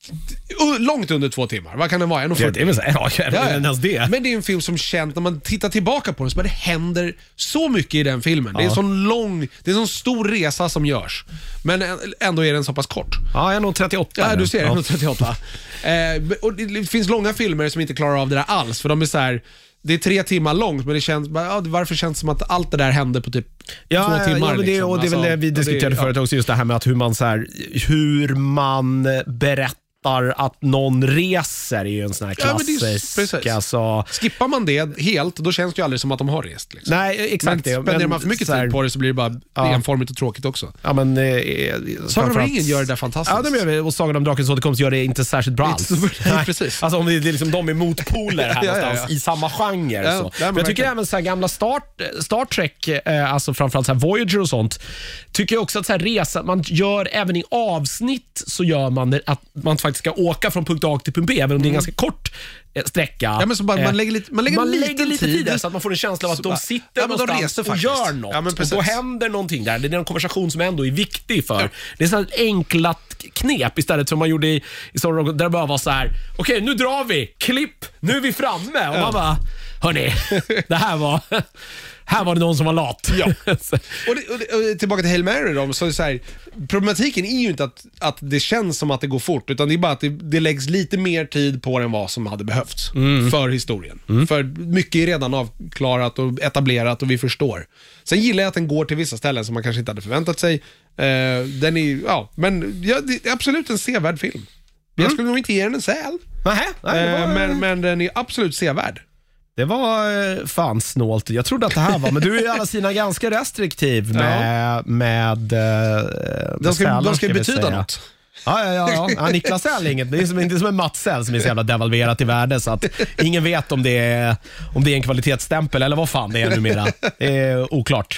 långt under två timmar. Vad kan den vara? En och fyrtio? Det är väl så, ja, ja, ja. det. Men det är en film som känt, när man tittar tillbaka på den, så bara det händer så mycket i den filmen. Ja. Det är en sån lång, det är en sån stor resa som görs. Men ändå är den så pass kort. Ja, en och trettioåtta. Ja, du ser, ja. en och trettioåtta. eh, och det finns långa filmer som inte klarar av det där alls, för de är så här. Det är tre timmar långt, men det känns bara, ja, varför känns det som att allt det där hände på typ ja, två timmar? Ja, men det, liksom. och det är väl det vi diskuterade det, förut också, just det här med att hur man, så här, hur man berättar att någon reser är ju en sån här klassisk. Ja, alltså, skippar man det helt, då känns det ju aldrig som att de har rest. Liksom. Nej, exakt. Men spenderar men, man för mycket tid på det så blir det bara ja. enformigt och tråkigt också. Ja, men eh, Sagan om ringen gör det där fantastiskt. Ja, de gör det, och Sagan om drakens återkomst gör det inte särskilt bra alls. Nej, precis. Alltså om det är liksom de är motpoler här ja, någonstans ja, ja. i samma genre. Ja, så. Men jag tycker även så här gamla Star, Star Trek, eh, alltså framförallt så här Voyager och sånt, tycker jag också att så här resa, man gör även i avsnitt så gör man det, att man faktiskt ska åka från punkt A till punkt B, även om det är en ganska kort sträcka. Ja, men så bara, man lägger lite, man lägger man lite, lägger lite tid där, så att man får en känsla av att så de bara, sitter ja, någonstans och gör något. Ja, och då händer någonting där. Det är en konversation som ändå är viktig för. Ja. Det är så enkla knep istället som man gjorde i, i Sorrow, där det bara var så här: okej, okay, nu drar vi, klipp, nu är vi framme. Och ja. man bara, hörni, det här var... Här var det någon som var lat. Ja. och, det, och, det, och tillbaka till Hail Mary då, så är det så här, problematiken är ju inte att, att det känns som att det går fort, utan det är bara att det, det läggs lite mer tid på än vad som hade behövts mm. för historien. Mm. För mycket är redan avklarat och etablerat och vi förstår. Sen gillar jag att den går till vissa ställen som man kanske inte hade förväntat sig. Uh, den är, ja, men ja, det är absolut en sevärd film. Mm. Jag skulle nog inte ge den en säl. Nej, nej, var... uh, men, men den är absolut sevärd. Det var fan snålt. Jag trodde att det här var, men du är i alla sina ganska restriktiv med, ja. med, med de ska, Sälen, de ska betyda säga. något. Ja, ja, ja. ja Niklas Säl är inget. Det är som, inte som en Mats Säl som är så jävla devalverat i värde, så att ingen vet om det är, om det är en kvalitetsstämpel eller vad fan det är numera. Det är oklart.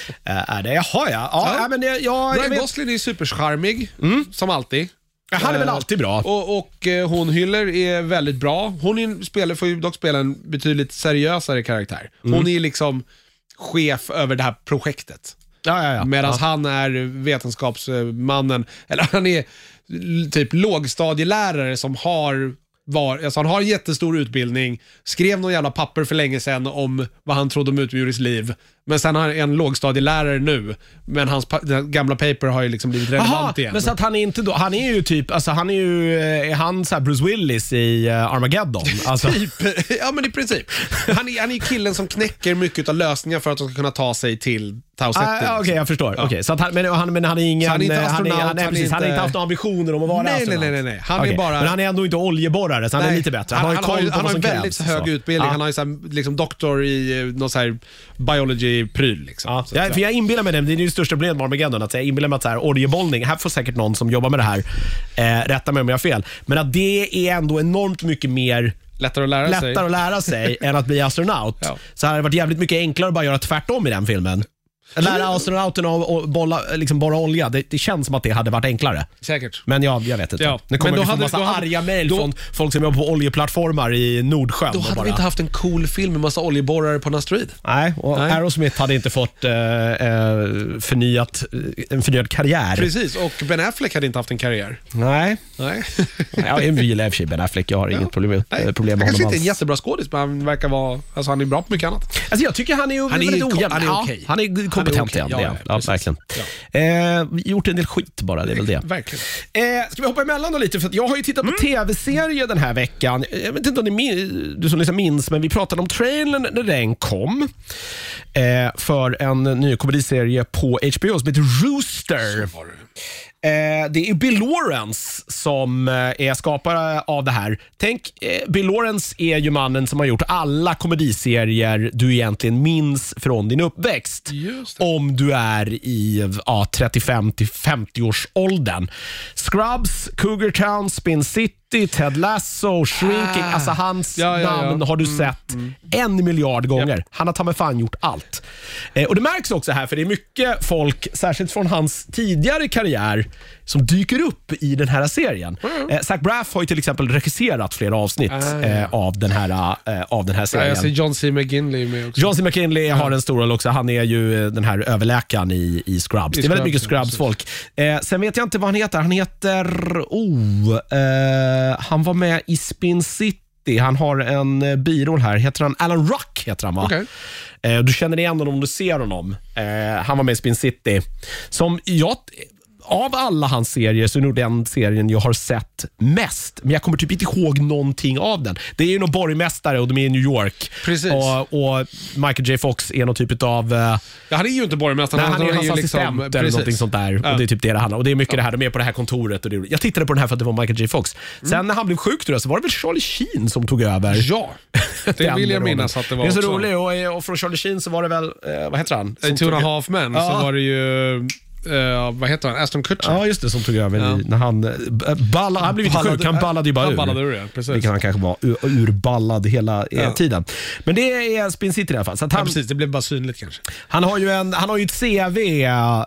Är det? Jaha, ja. ja, ja. Men jag, jag, Ryan Gosling är supercharmig, mm. som alltid. Han är väl alltid bra. Och, och hon Hyller är väldigt bra. Hon är, spelar, får ju dock spela en betydligt seriösare karaktär. Hon mm. är liksom chef över det här projektet. Ja, ja, ja. Medan ja. han är vetenskapsmannen. Eller han är typ lågstadielärare som har var, alltså han har en jättestor utbildning, skrev någon jävla papper för länge sedan om vad han trodde om utbildningens liv, men sen har han en lågstadielärare nu, men hans pa- gamla paper har ju liksom blivit relevant Aha, igen. Men så att han är inte då, han är ju typ, alltså han är ju, är han så här Bruce Willis i uh, Armageddon? Alltså. Typ, ja men i princip. Han är, han är killen som knäcker mycket av lösningar för att de ska kunna ta sig till Tau Ceti. Ah, Okej, okay, jag förstår. Ja. Okay, så att han, men, han, men han är ingen... Han är inte astronaut. Han, är, han, är, han, precis, inte, han har inte haft några ambitioner om att vara nej, astronaut. Nej, nej, nej. Han okay. är bara... Men han är ändå inte oljeborrare, så han nej. är lite bättre. Han, han har ju koll på han vad har som en väldigt krävs, hög så. utbildning. Ja. Han har ju så här, liksom doktor i någon så här biology-pryl. Liksom. Ja. Ja, för jag inbillar mig det, det är det största problemet med Armageddon, att jag inbillar mig att så här, oljebollning, här får säkert någon som jobbar med det här eh, rätta mig om jag har fel. Men att det är ändå enormt mycket mer lättare att lära lättare sig, att lära sig än att bli astronaut. Ja. Så hade det varit jävligt mycket enklare att bara göra tvärtom i den filmen. Lära astronauterna att bolla, liksom borra olja. Det, det känns som att det hade varit enklare. Säkert. Men jag, jag vet inte. Ja. Det kommer men då liksom hade, massa då hade, arga mejl från folk som jobbar på oljeplattformar i Nordsjön. Då hade bara... vi inte haft en cool film med massa oljeborrare på en asteroid. Nej, och Nej. Aerosmith hade inte fått uh, uh, förnyat, en förnyad karriär. Precis, och Ben Affleck hade inte haft en karriär. Nej. Nej. Jag gillar i och för sig Ben Affleck. Jag har ja. inget problem, Nej. problem med han honom alls. Han kanske inte är en jättebra skådis, men han verkar vara, alltså han är bra på mycket annat. Alltså jag tycker han är ju han är väldigt ojämn. Han är okej. Ja, han är kompetent igen. Ja, ja, ja, verkligen. Ja. Eh, gjort en del skit bara, det är väl det. Verkligen. Eh, ska vi hoppa emellan då lite? För att jag har ju tittat på mm. tv-serier den här veckan. Jag vet inte om ni min, du som liksom minns, men vi pratade om trailern när den kom. Eh, för en ny komediserie på H B O som heter Rooster. Eh, det är Bill Lawrence som eh, är skapare av det här. Tänk, eh, Bill Lawrence är ju mannen som har gjort alla komediserier du egentligen minns från din uppväxt. Om du är i ja, trettiofem till femtio års åldern. Scrubs, Cougar Town, Spin City, Ted Lasso, Shrinking. Ah. Alltså hans ja, ja, namn ja. har du sett mm, mm. en miljard gånger. Yep. Han har ta med fan gjort allt. Eh, och det märks också här, för det är mycket folk, särskilt från hans tidigare karriär, som dyker upp i den här serien. Mm. Eh, Zach Braff har ju till exempel regisserat flera avsnitt ah, ja. eh, av, den här, eh, av den här serien. Ja, jag ser John C. McGinley med också. John C. McGinley ja. har en stor roll också. Han är ju den här överläkaren i, i Scrubs. I det är väldigt mycket Scrubs-folk. Eh, sen vet jag inte vad han heter. Han heter... Oh, eh, han var med i Spin City. Han har en biroll här. Heter han Alan Ruck heter han va? Okay. Eh, du känner igen honom om du ser honom. Eh, han var med i Spin City. Som jag... Av alla hans serier så är nog den serien jag har sett mest. Men jag kommer typ inte ihåg någonting av den. Det är ju någon borgmästare och de är i New York. Precis. Och, och Michael J. Fox är någon typ av... Uh, ja, han är ju inte borgmästare. Nej, han, han är, är hans ju assistent liksom, eller någonting sånt där. Ja. Och det är typ det det handlar. Och det är mycket ja. det här. De är på det här kontoret. Och det, jag tittade på den här för att det var Michael J. Fox. Mm. Sen när han blev sjuk då, så var det väl Charlie Sheen som tog över. Ja, det vill jag minnas att det var. Det är så också. roligt. Och, och från Charlie Sheen så var det väl... Uh, vad heter han? Two and a half men ja. så var det ju... Uh, vad heter han? Aston Kutcher. Ja, just det, som tog över ja. när han uh, ballade, han blev inte sjuk, han ballade ju bara han ur. Ballade ur ja, precis. Det kan han kanske vara ur, urballad hela ja. tiden. Men det är Spin City i alla fall. Så att han, ja, precis, det blev bara synligt kanske. Han har ju, en, han har ju ett C V, eh,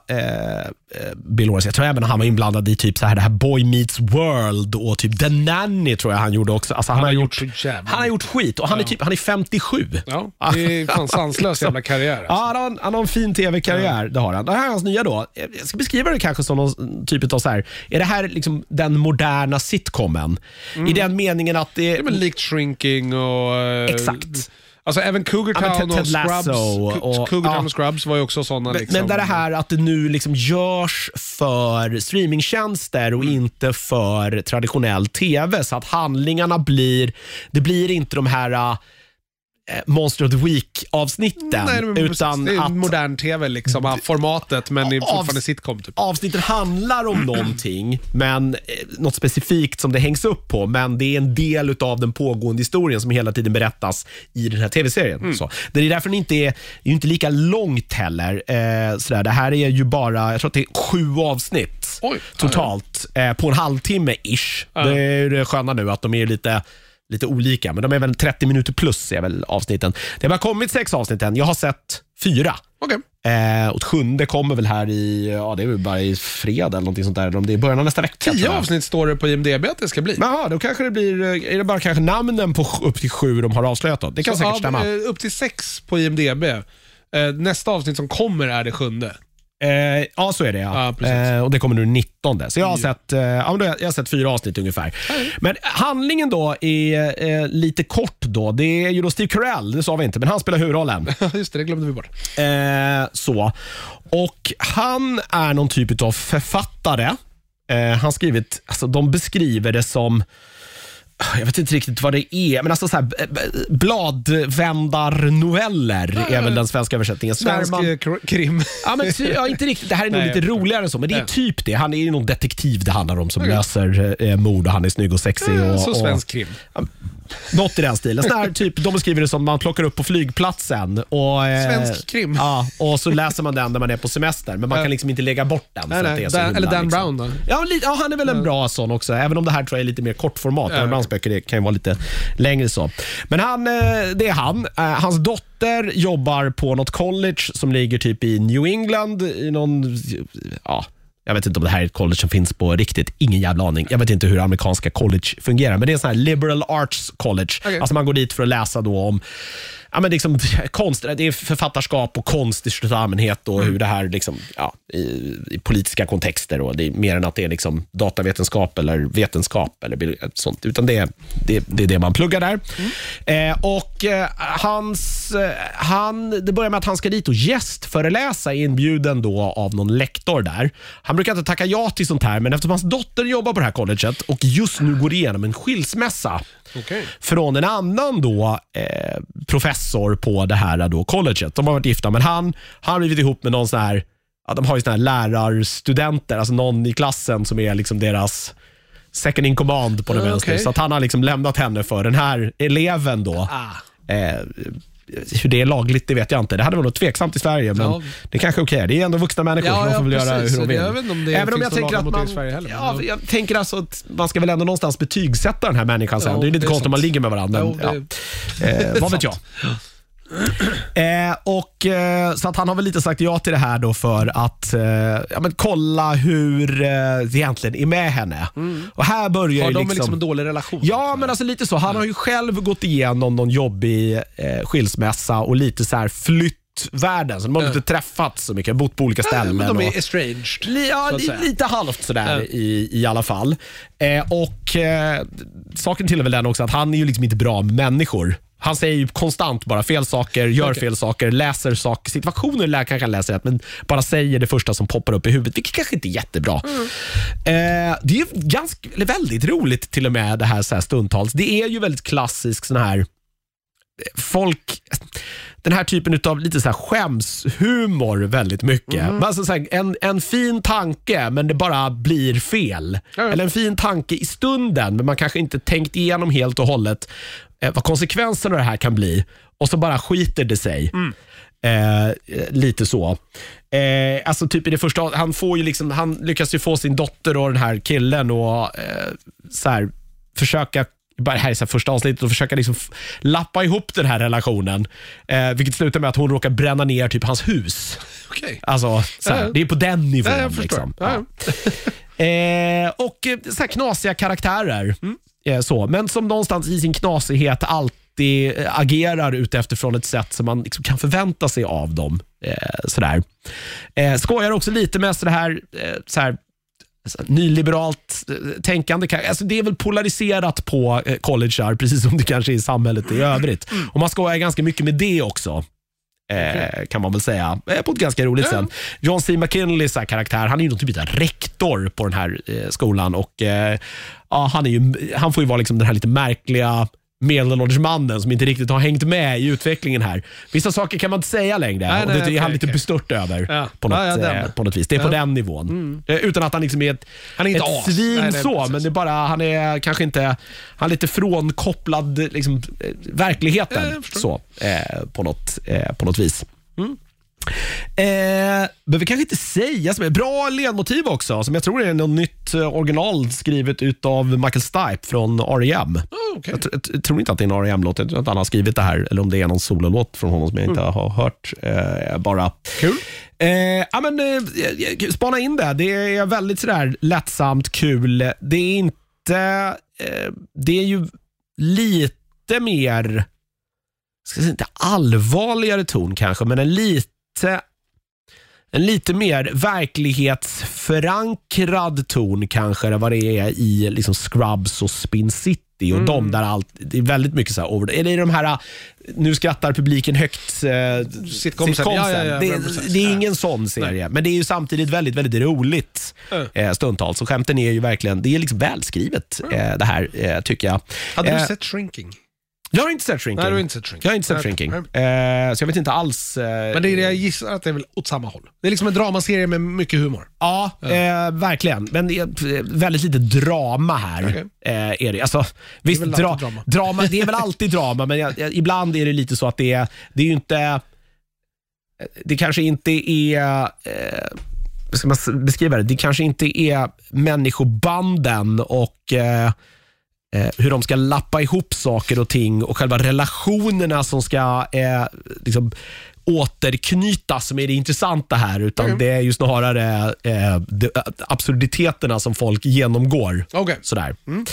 Bill Lawrence. Jag tror även han var inblandad i typ så här, det här Boy Meets World och typ The Nanny tror jag han gjorde också. Alltså, han, han, har gjort, gjort han har gjort skit och han, ja. är typ, han är femtiosju. Ja, det är fan sanslös jävla karriär. Alltså. Ja, han har, han har en fin tv-karriär, ja. det har han. Det här är hans nya då. Jag ska beskriva det kanske som någon typ av så här, är det här liksom den moderna sitcomen? Mm. I den meningen att det... Det är väl likt Shrinking och... Uh, Exakt. Alltså även Cougar Town ja, och Scrubs och, Cougar Town och Scrubs var ju också sådana men, liksom. men där det här att det nu liksom görs för streamingtjänster och mm. inte för traditionell tv, så att handlingarna blir, det blir inte de här Monster of the Week-avsnitten. Nej, utan det är att modern tv liksom, d- formatet, men det är fortfarande sitcom typ. Avsnitten handlar om någonting, men eh, något specifikt som det hängs upp på, men det är en del av den pågående historien som hela tiden berättas i den här tv-serien. Mm. Så. Det är därför den inte är, är inte lika långt heller. Eh, sådär. Det här är ju bara, jag tror att det är sju avsnitt Oj, totalt eh, på en halvtimme-ish. Ja. Det är det sköna nu att de är lite lite olika, men de är väl trettio minuter plus är väl avsnitten. Det har bara kommit sex avsnitt än. Jag har sett fyra. Okej. Eh, och sjunde kommer väl här i, ja det är väl bara i fredag eller någonting sånt där. Om det är början av nästa vecka. Tio avsnitt står det på I M D B att det ska bli. Jaha, då kanske det blir, är det bara kanske namnen på upp till sju de har avslöjat då? Det kan så säkert stämma. Av, upp till sex på I M D B. Eh, nästa avsnitt som kommer är det sjunde. Eh, ja, så är det. Ja. Ja, eh, och det kommer nu nittonde. Så jag har, sett, eh, ja, jag har sett fyra avsnitt ungefär. Mm. Men handlingen då är eh, lite kort då. Det är ju då Steve Carell, det sa vi inte, men han spelar huvudrollen. Just det, det glömde vi bort. Eh, så. Och han är någon typ av författare. Eh, han skrivit, alltså de beskriver det som, jag vet inte riktigt vad det är, men alltså så här bladvändarnoveller är väl den svenska översättningen. Svensk man, krim. Ja, men ja, inte riktigt. Det här är nog Nej, lite roligare än så, men det är Nej. typ det. Han är ju någon detektiv det handlar om som okay. löser eh, mord och han är snygg och sexig. Och, så svensk krim. Och, något i den stilen. Sån här, typ, de beskriver det som man plockar upp på flygplatsen. Och, eh, svensk krim. Ja, och så läser man den när man är på semester. Men man kan liksom inte lägga bort den. Nej, nej, Dan, himla, eller Dan liksom. Brown då? Ja, li, ja, han är väl en bra sån också. Även om det här tror jag är lite mer kortformat. Dan Browns böcker kan ju vara lite längre så. Men han, det är han. Hans dotter jobbar på något college som ligger typ i New England. I någon... Ja... Jag vet inte om det här är ett college som finns på riktigt. Ingen jävla aning. Jag vet inte hur amerikanska college fungerar. Men det är en sån här liberal arts college. Okay. Alltså man går dit för att läsa då om ja, men liksom, konst, det är författarskap och konst i största allmänhet och mm. hur det här liksom, ja, i, i politiska kontexter. Och det är mer än att det är liksom datavetenskap eller vetenskap eller sånt. Utan det, det, det är det man pluggar där. Mm. Eh, och eh, hans, eh, han, det börjar med att han ska dit och gästföreläsa inbjuden då av någon lektor där. Han brukar inte tacka ja till sånt här, men eftersom hans dotter jobbar på det här colleget och just nu går igenom en skilsmässa okay. från en annan då eh, professor på det här då colleget. De har varit gifta, men han han har blivit ihop med någon sån här, ja, de har ju såna här lärarstudenter, alltså någon i klassen som är liksom deras second in command på det mm, vänster. Okay. Så att han har liksom lämnat henne för den här eleven då. Ah. Eh, hur det är lagligt, det vet jag inte. Det hade varit något tveksamt i Sverige, men ja. det är kanske okej. Okay. Det är ändå vuxna människor ja, som ja, får väl precis. göra hur de vill. Jag vet inte om det Även om jag tänker att man, heller, ja, jag tänker alltså att man ska väl ändå någonstans betygsätta den här människan sen. Ja, det är lite konstigt om man ligger med varandra. Men, ja, det... eh, vad vet jag? Eh, och eh, så att han har väl lite sagt ja till det här då för att eh, ja, men kolla hur eh, det egentligen är med henne. Mm. Och här börjar har ju de liksom, liksom en dålig relation? Ja, men alltså lite så. Han mm. har ju själv gått igenom någon jobbig eh, skilsmässa och lite så här flytt världen, så de har mm. inte träffats så mycket, bott på olika ställen. Ja, men de är och, estranged. Li, ja, li, lite halvt sådär mm. i, i alla fall. Eh, och eh, saken till är väl den också att han är ju liksom inte bra med människor. Han säger ju konstant bara fel saker, gör okay. fel saker, läser saker, situationer lär kanske han läser rätt, men bara säger det första som poppar upp i huvudet, vilket kanske inte är jättebra. Mm. Eh, det är ju ganska, eller väldigt roligt till och med det här, så här stundtals. Det är ju väldigt klassisk sån här folk, den här typen av lite så här skämshumor väldigt mycket. Mm. Alltså så här, en, en fin tanke men det bara blir fel. Mm. Eller en fin tanke i stunden men man kanske inte tänkt igenom helt och hållet eh, vad konsekvenserna av det här kan bli. Och så bara skiter det sig. Mm. Eh, lite så. Eh, alltså typ i det första, han får ju liksom, han lyckas ju få sin dotter och den här killen och eh, så här, försöka bara här i så första avsnittet och försöka liksom f- lappa ihop den här relationen. Eh, vilket slutar med att hon råkar bränna ner typ hans hus. Okay. Alltså, så här, ja, ja. det är på den nivån. Ja, liksom. Ja, ja. eh, och så här knasiga karaktärer. Mm. Eh, så. Men som någonstans i sin knasighet alltid agerar utifrån ett sätt som man liksom kan förvänta sig av dem. Eh, sådär. Eh, skojar också lite med så här, eh, så här nyliberalt tänkande. Alltså det är väl polariserat på collegear, precis som det kanske är i samhället i övrigt. Mm. Och man skojar ganska mycket med det också. Okay. Eh, kan man väl säga. Eh, på ett ganska roligt mm. sätt. John C. McKinleys karaktär, han är ju någon typ av rektor på den här eh, skolan. Och eh, ja, han, är ju, han får ju vara liksom den här lite märkliga medelålders mannen som inte riktigt har hängt med i utvecklingen här. Vissa saker kan man inte säga längre. Nej, och det nej, är han lite bestört över ja. på, något, ja, ja, på något vis. Det är ja. på den nivån. Mm. Utan att han liksom är ett, han är inte ett svin nej, nej, så, precis. Men det är bara, han är kanske inte, han är lite frånkopplad liksom, verkligheten så, eh, på, något, eh, på något vis. Mm. Eh, men vi kanske inte säga som är bra ledmotiv också, som jag tror är något nytt original skrivet utav Michael Stipe från R E M. Oh, okay. jag, t- jag tror inte att det är en R E M-låt, jag tror att han har skrivit det här, eller om det är någon sololåt från honom som jag inte mm. har hört. Eh, bara kul. Eh, ja, men, eh, spana in det. Det är väldigt sådär lättsamt, kul. Det är inte eh, det är ju lite mer, ska jag säga, inte allvarligare ton kanske, men en lite en lite mer verklighetsförankrad ton kanske än vad det är i liksom Scrubs och Spin City och mm. de där allt, det är väldigt mycket så här over. Är det de här nu skrattar publiken högt eh, sitcomsen? Ja, ja, ja, det, det är ingen sån serie. Nej. Men det är ju samtidigt väldigt, väldigt roligt eh, stundtals. Så skämten är ju verkligen, det är liksom välskrivet eh, det här eh, tycker jag. Hade du eh, sett Shrinking? Jag har inte sett Shrinking. Nej, du har inte sett Shrinking. Jag har inte sett Shrinking. Uh, så jag vet inte alls. Uh, Men det är det jag gissar att det är väl åt samma håll. Det är liksom en dramaserie med mycket humor. Ja, ja. Uh, verkligen. Men det är väldigt lite drama här. Okay. Uh, är det. Alltså, visst, det är dra- drama. drama. Det är väl alltid drama, men jag, jag, ibland är det lite så att det är, det är ju inte, det kanske inte är, uh, hur ska man beskriva det? Det kanske inte är människobanden och uh, Eh, hur de ska lappa ihop saker och ting och själva relationerna som ska eh, liksom återknytas som är det intressanta här, utan mm. det är ju snarare eh, de, absurditeterna som folk genomgår. Okay. Sådär. Mm.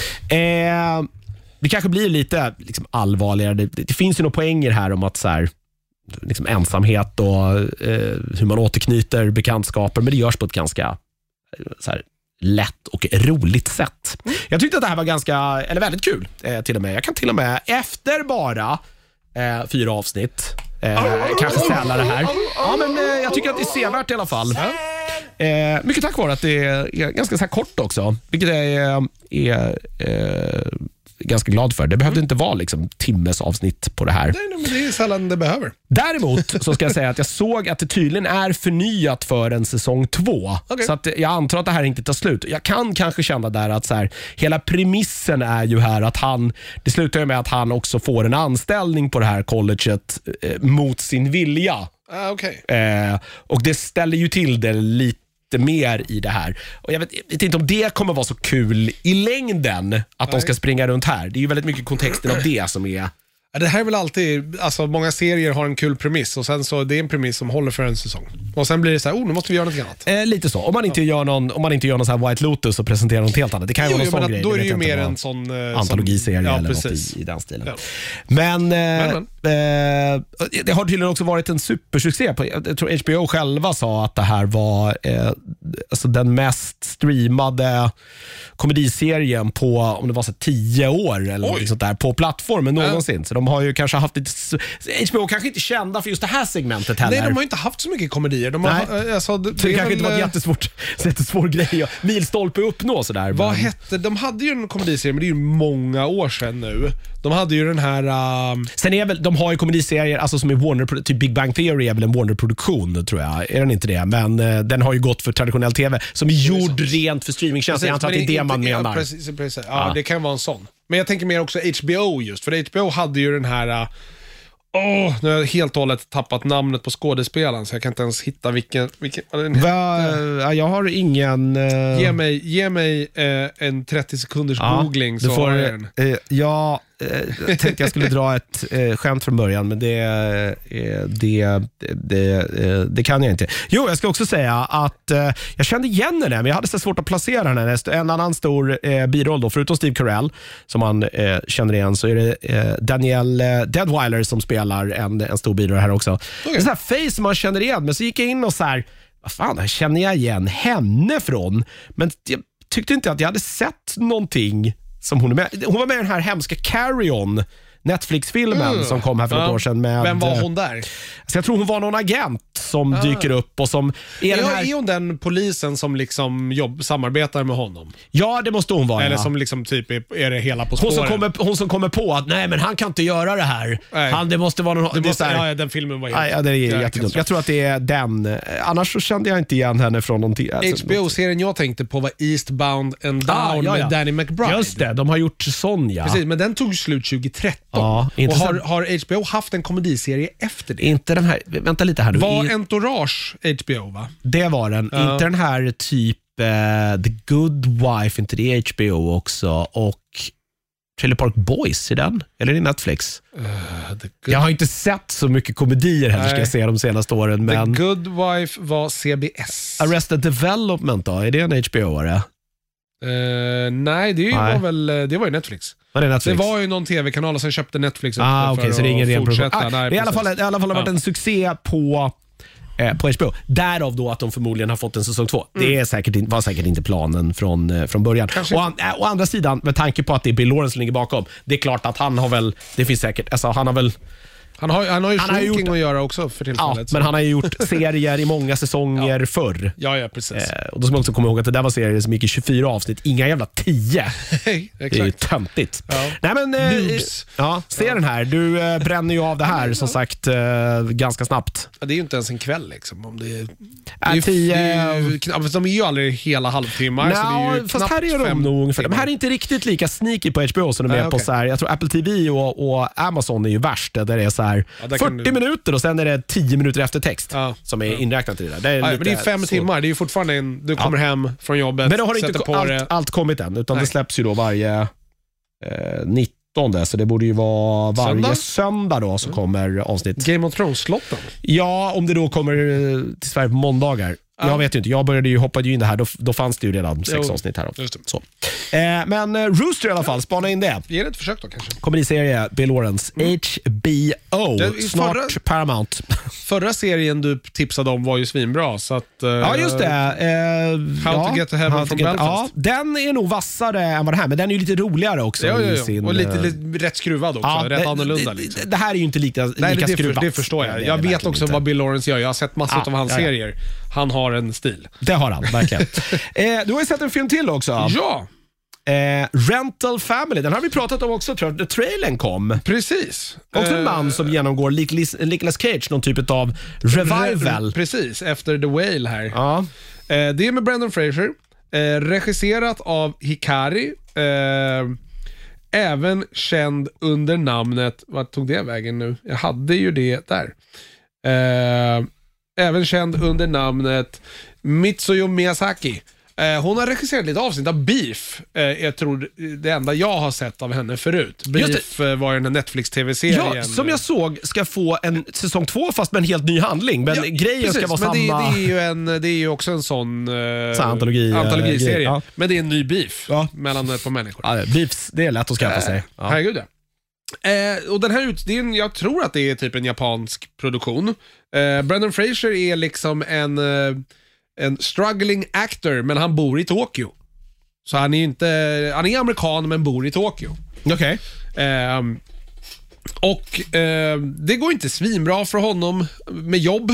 Eh, det kanske blir lite liksom, allvarligare. Det, det, det finns ju några poänger här om att så här, liksom, ensamhet och eh, hur man återknyter bekantskaper, men det görs på ett ganska så här, lätt och roligt sätt. Mm. Jag tyckte att det här var ganska, eller väldigt kul eh, till och med. Jag kan till och med efter bara eh, fyra avsnitt eh, kanske sälla det här. Ja, men eh, jag tycker att det är sevärt i alla fall. Eh, mycket tack vare att det är ganska så här kort också, vilket jag är, är eh, ganska glad för. Det behövde inte vara liksom timmes avsnitt på det här. Nej, men det är sällan det behöver. Däremot så ska jag säga att jag såg att det tydligen är förnyat för en säsong två. Okay. Så att jag antar att det här inte tar slut. Jag kan kanske känna där att så här, hela premissen är ju här att han, det slutar ju med att han också får en anställning på det här colleget eh, mot sin vilja. Ah, okay. eh, och det ställer ju till det lite mer i det här. Och jag vet, jag vet inte om det kommer vara så kul i längden att Nej. de ska springa runt här. Det är ju väldigt mycket kontexten av det som är... Ja, det här är väl alltid, alltså många serier har en kul premiss och sen så det är en premiss som håller för en säsong. Och sen blir det så här, oh, nu måste vi göra något annat. Eh, lite så. Om man inte ja. gör någon, om man inte gör någon så här White Lotus och presenterar något helt annat. Det kan ju jo, vara någon sån grej. Då är det ju mer en sån eh, antologiserie ja, eller precis. något i, i den stilen. Ja. Men, eh, men, men. Eh, det har tydligen också varit en supersuccé. På, jag tror H B O själva sa att det här var eh, alltså den mest streamade komediserien på, om det var så tio år eller något sånt där, på plattformen någonsin. Ja. Så de har ju kanske haft lite... H B O kanske inte kända för just det här segmentet heller. Nej, de har inte haft så mycket komedier. De har, alltså, det, det, det kanske väl, inte var ett jättesvårt, jättesvår grej. Milstolpe uppnå sådär. Vad men... hette... De hade ju en komediserie, men det är ju många år sedan nu. De hade ju den här... Uh... Sen är väl, de har ju komediserier, alltså som är Warner, typ Big Bang Theory är väl en Warner-produktion, tror jag. Är den inte det? Men uh, den har ju gått för traditionell tv, som är gjord rent för streamingtjänster. Jag antar att det är det man menar. Ja, precis, precis. Ja, ja, det kan vara en sån. Men jag tänker mer också H B O just, för H B O hade ju den här... Uh... Åh, nu har jag helt och hållet tappat namnet på skådespelaren, så jag kan inte ens hitta vilken... vilken Va, jag har ingen... Uh... Ge mig, ge mig uh, en trettio sekunders ja, googling så får, har jag den. Uh, ja, jag tänkte jag skulle dra ett uh, skämt från början, men det, uh, det, det, uh, det kan jag inte. Jo, jag ska också säga att uh, jag kände igen henne, men jag hade så svårt att placera henne. En annan stor uh, biroll då, förutom Steve Carell, som man uh, känner igen, så är det uh, Danielle Deadwyler som spelar En, en stor bidrag här också. Okay. Det är så här face som man känner igen, men så gick jag in och så här, vad fan, här känner jag igen henne från? Men jag tyckte inte att jag hade sett någonting som hon är med. Hon var med i den här hemska Carry On, Netflix-filmen mm. som kom här för ja. ett år sedan med... Vem var hon där? Så jag tror hon var någon agent som ah. dyker upp och som... Är, den här... är hon den polisen som liksom jobb, samarbetar med honom? Ja, det måste hon vara. Eller ja. som liksom typ är, är det hela på spåren. Hon som kommer, hon som kommer på att nej, men han kan inte göra det här. Han, det måste vara någon... Det det måste, här, ja, den filmen var helt... Ja, det är jättedumt. Jag tror att det är den. Annars så kände jag inte igen henne från någonting. Alltså, H B O-serien jag tänkte på var Eastbound and Down ah, ja, ja. med Danny McBride. Just det, de har gjort Sonja. Precis, men den tog slut tjugotretton. Ja, och har, har H B O haft en komediserie efter det? Inte den här, vänta lite här nu. Var Entourage H B O, va? Det var den. Ja. Inte den här typ uh, The Good Wife, inte det H B O också. Och Trailer Park Boys i den? Eller är det Netflix? Uh, jag har inte sett så mycket komedier heller, ska jag säga, de senaste åren. Men... The Good Wife var C B S. Arrested Development då? Är det en H B O-are? Uh, nej, det var väl det var ju Netflix. Var det, Netflix? Det var ju någon tv-kanal och sen köpte Netflix upp ah, för okay, så det är ingen att fortsätta. Nej, det har i alla fall, i alla fall varit ja. en succé på eh, på H B O. Därav då att de förmodligen har fått en säsong två. Mm. Det är säkert, var säkert inte planen från, eh, från början. Och an, äh, å andra sidan, med tanke på att det är Bill Lawrence som ligger bakom, det är klart att han har väl, det finns säkert, alltså han har väl Han har, han har ju han har gjort, gjort att göra också för tillfället. Ja, men han har ju gjort serier i många säsonger ja. förr. Ja, ja, precis. Eh, och då ska man också komma ihåg att det där var serier som gick i tjugofyra avsnitt, inga jävla tio. Det är ju töntigt. Ja. Nej, men, eh, ja, se ja. den här. Du eh, bränner ju av det här, som sagt, eh, ganska snabbt. Ja, det är ju inte ens en kväll liksom. Om det är, det är tio... det är ju, de är ju aldrig hela halvtimmar. Nå, så det är ju fast här är de nog ungefär. De här är inte riktigt lika sneaky på H B O som de är ah, okay. på så här, jag tror Apple T V och, och Amazon är ju värst, där det är så här ja, fyrtio du... minuter och sen är det tio minuter efter text ja. som är ja. inräknat i det där. Det är, ja, men det är fem så... timmar, det är ju fortfarande en, du kommer ja. hem från jobbet. Men det har inte på allt, det. allt kommit än, utan Nej. det släpps ju då varje eh, nittonde, så det borde ju vara varje söndag, söndag då så mm. kommer avsnitt. Game of Thrones-slotten. Ja, om det då kommer till Sverige på måndagar. Ja. Jag vet ju inte, jag började ju, hoppade ju in det här, då, då fanns det ju redan sex jo, avsnitt här. Så. Eh, men eh, Rooster i alla fall, spana in det. Ge det ett försök då kanske. Komediserie, Bill Lawrence, mm. H B O, det, snart förra, Paramount. Förra serien du tipsade om var ju svinbra, så att... Eh, ja, just det. Eh, How ja, to get to heaven from Belfast. Ja, den är nog vassare än vad det här, men den är ju lite roligare också. Ja, ja, ja. I sin, och lite, lite rätt skruvad också, ja, rätt det, annorlunda. Liksom. Det, det här är ju inte lika, Nej, lika det, skruvat. Det förstår jag. Jag vet också inte vad Bill Lawrence gör. Jag har sett massor ja, av hans ja, ja. serier. Han har en stil. Det har han, verkligen. eh, du har ju sett en film till också. Ja. Eh, Rental Family, den har vi pratat om också, tror jag. Trailern kom. Precis. Också en man som genomgår Nicolas Cage, någon typ av revival. Re- precis, efter The Whale här. Ja. Eh, det är med Brendan Fraser. Eh, regisserat av Hikari. Eh, även känd under namnet, vad tog det vägen nu? Jag hade ju det där. Eh, även känd under namnet Mitsuyo Miyazaki. Eh, hon har regisserat lite avsnitt av Beef. Eh, jag tror det enda jag har sett av henne förut. Beef eh, var ju den Netflix-tv-serien. Ja, som jag såg ska få en säsong två fast med en helt ny handling. Men ja, grejen precis, ska vara men samma... Det, det, är ju en, det är ju också en sån eh, så antologi, antologiserie. Ja. Men det är en ny Beef ja. mellan ett par människor. Ja, beefs, det är lätt att skaffa eh, sig. Ja. Herregud, ja. Eh, och den här ut, det är en, jag tror att det är typ en japansk produktion. Eh, Brendan Fraser är liksom en... Eh, en struggling actor, men han bor i Tokyo. Så han är inte han är amerikan men bor i Tokyo. Okej. Okay. Eh, och eh, det går inte svinbra för honom med jobb.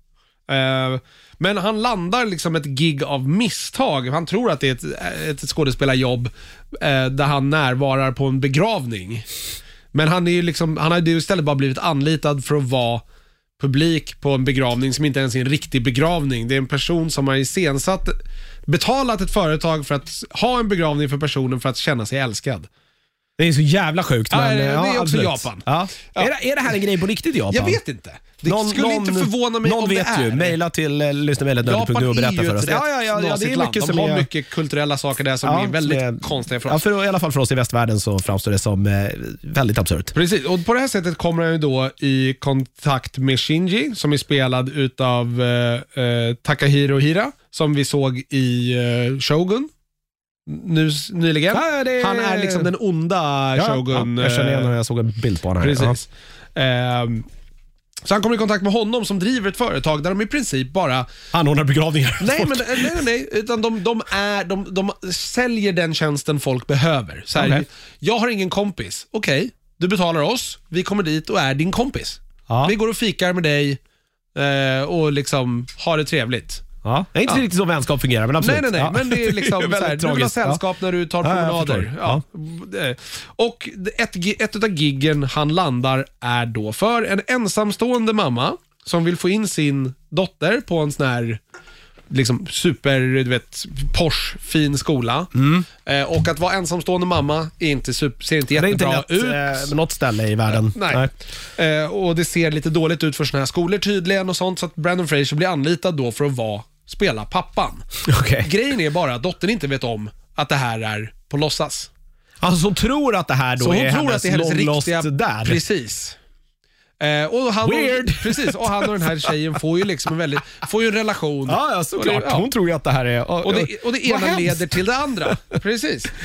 Eh, men han landar liksom ett gig av misstag. Han tror att det är ett, ett skådespelarjobb eh, där han närvarar på en begravning. Men han är ju liksom han har ju istället bara blivit anlitad för att vara publik på en begravning som inte ens är en riktig begravning. Det är en person som har iscensatt, betalat ett företag för att ha en begravning för personen för att känna sig älskad. Det är så jävla sjukt. Ja, men, det är ja, också absolut. Japan. Ja. Ja. Är, det, är det här en grej på riktigt i Japan? Jag vet inte. Det någon, skulle någon, inte förvåna mig någon om vet det är. Ju. Maila till uh, lyssnamejlet och berätta för oss. Ja, ja, ja, ja, det är mycket som De har är... mycket kulturella saker där som ja, är väldigt är... konstiga för oss. Ja, för, i alla fall för oss i västvärlden så framstår det som eh, väldigt absurt. Precis, och på det här sättet kommer han ju då i kontakt med Shinji som är spelad utav eh, eh, Takahiro Hira som vi såg i eh, Shogun. Nu, nyligen. Ja, det... Han är liksom den onda ja, Shogun. Ja, jag känner igen när jag såg en bild på honom här. Precis. Ja. Ehm, så han kommer i kontakt med honom som driver ett företag där de i princip bara... anordnar begravningar. Nej, men, nej, nej, nej. Utan de, de, är, de, de säljer den tjänsten folk behöver. Så här, okay. Jag har ingen kompis. Okej, okay, du betalar oss. Vi kommer dit och är din kompis. Ja. Vi går och fikar med dig eh, och liksom har det trevligt. Ja. Det är inte ja. riktigt så vänskap fungerar, men absolut. Nej, nej, nej. Ja. Men det är liksom det är så här, du vill ha sällskap ja. när du tar promenader. Ja, ja. Och ett, ett av giggen han landar är då för en ensamstående mamma som vill få in sin dotter på en sån här liksom super, du vet, Porsche fin skola. Mm. Eh, och att vara ensamstående mamma är inte super, ser inte jättebra ut. Det är inte lätt ut. Eh, något ställe i världen. Eh, nej. nej. Eh, och det ser lite dåligt ut för såna här skolor tydligen och sånt, så att Brendan Fraser blir anlitad då för att vara spela pappan. Okay. Grejen är bara att dottern inte vet om att det här är på låtsas. Alltså hon tror att det här då så är hennes riktiga där. Precis. Eh, och han Weird. Och, precis, och han och den här tjejen får ju liksom en väldigt, får ju en relation. Ja, ja såklart. Ja. Hon tror ju att det här är... Och, och, det, och det ena leder till det andra. Precis.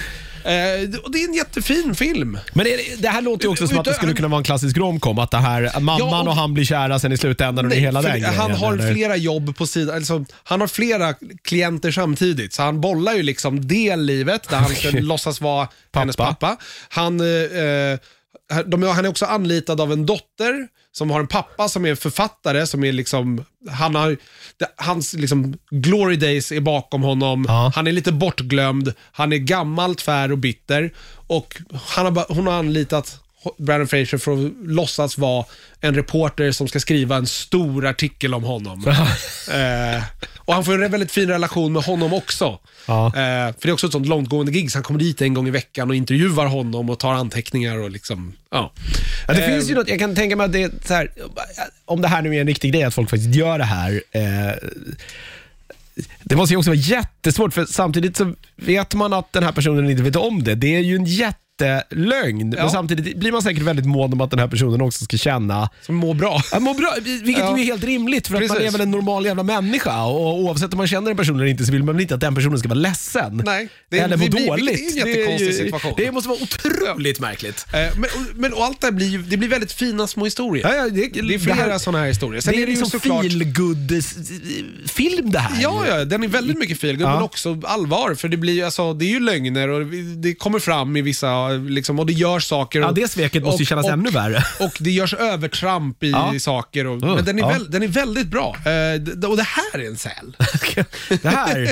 Eh, och det är en jättefin film. Men det, det här låter ju också som att det skulle kunna vara en klassisk romcom. Att det här, mamman ja, och, och han blir kära sen i slutändan och nej, hela den Han grejen, har eller? flera jobb på sidan. Alltså, han har flera klienter samtidigt. Så han bollar ju liksom det livet där han ska låtsas vara pappa. hennes pappa. Han, eh, de, han är också anlitad av en dotter som har en pappa som är författare, som är liksom, han har, det, hans liksom glory days är bakom honom. Ja. Han är lite bortglömd, han är gammal, tvär och bitter, och han har, hon har anlitat Brendan Fraser för att låtsas vara en reporter som ska skriva en stor artikel om honom. eh, och han får en väldigt fin relation med honom också. Ja. Eh, för det är också ett sånt långtgående gig, så han kommer dit en gång i veckan och intervjuar honom och tar anteckningar och liksom, ja. Ja, det eh, finns ju något, jag kan tänka mig att det är så här, om det här nu är en riktig grej att folk faktiskt gör det här, eh, det måste ju också vara jättesvårt, för samtidigt så vet man att den här personen inte vet om det. Det är ju en jätte lögn, ja. Men samtidigt blir man säkert väldigt mån om att den här personen också ska känna som mår bra. Ja, mår bra, vilket ja. är helt rimligt, för att Precis. man är väl en normal jävla människa, och oavsett om man känner en person eller inte så vill man inte att den personen ska vara ledsen. Nej, det är, eller må det, dåligt. Det är en jättekonstig det är, situation. Det måste vara otroligt ja. märkligt. Eh, men, men och allt det blir det blir väldigt fina små historier. Ja, ja, det, det är flera sådana här historier. Sen det är, är det liksom såklart feel-good film det här. Ja, ja, den är väldigt mycket feel-good, ja. men också allvar, för det blir alltså, det är ju lögner och det kommer fram i vissa liksom, och det gör saker. Och, ja, det sveket måste ju kännas och, ännu värre. Och det görs övertramp i ja. saker. Och, mm, men den är, ja. väl, den är väldigt bra. Uh, och det här är en säl. Det här...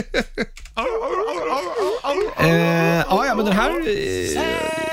uh, ja, ja, men den här... Uh,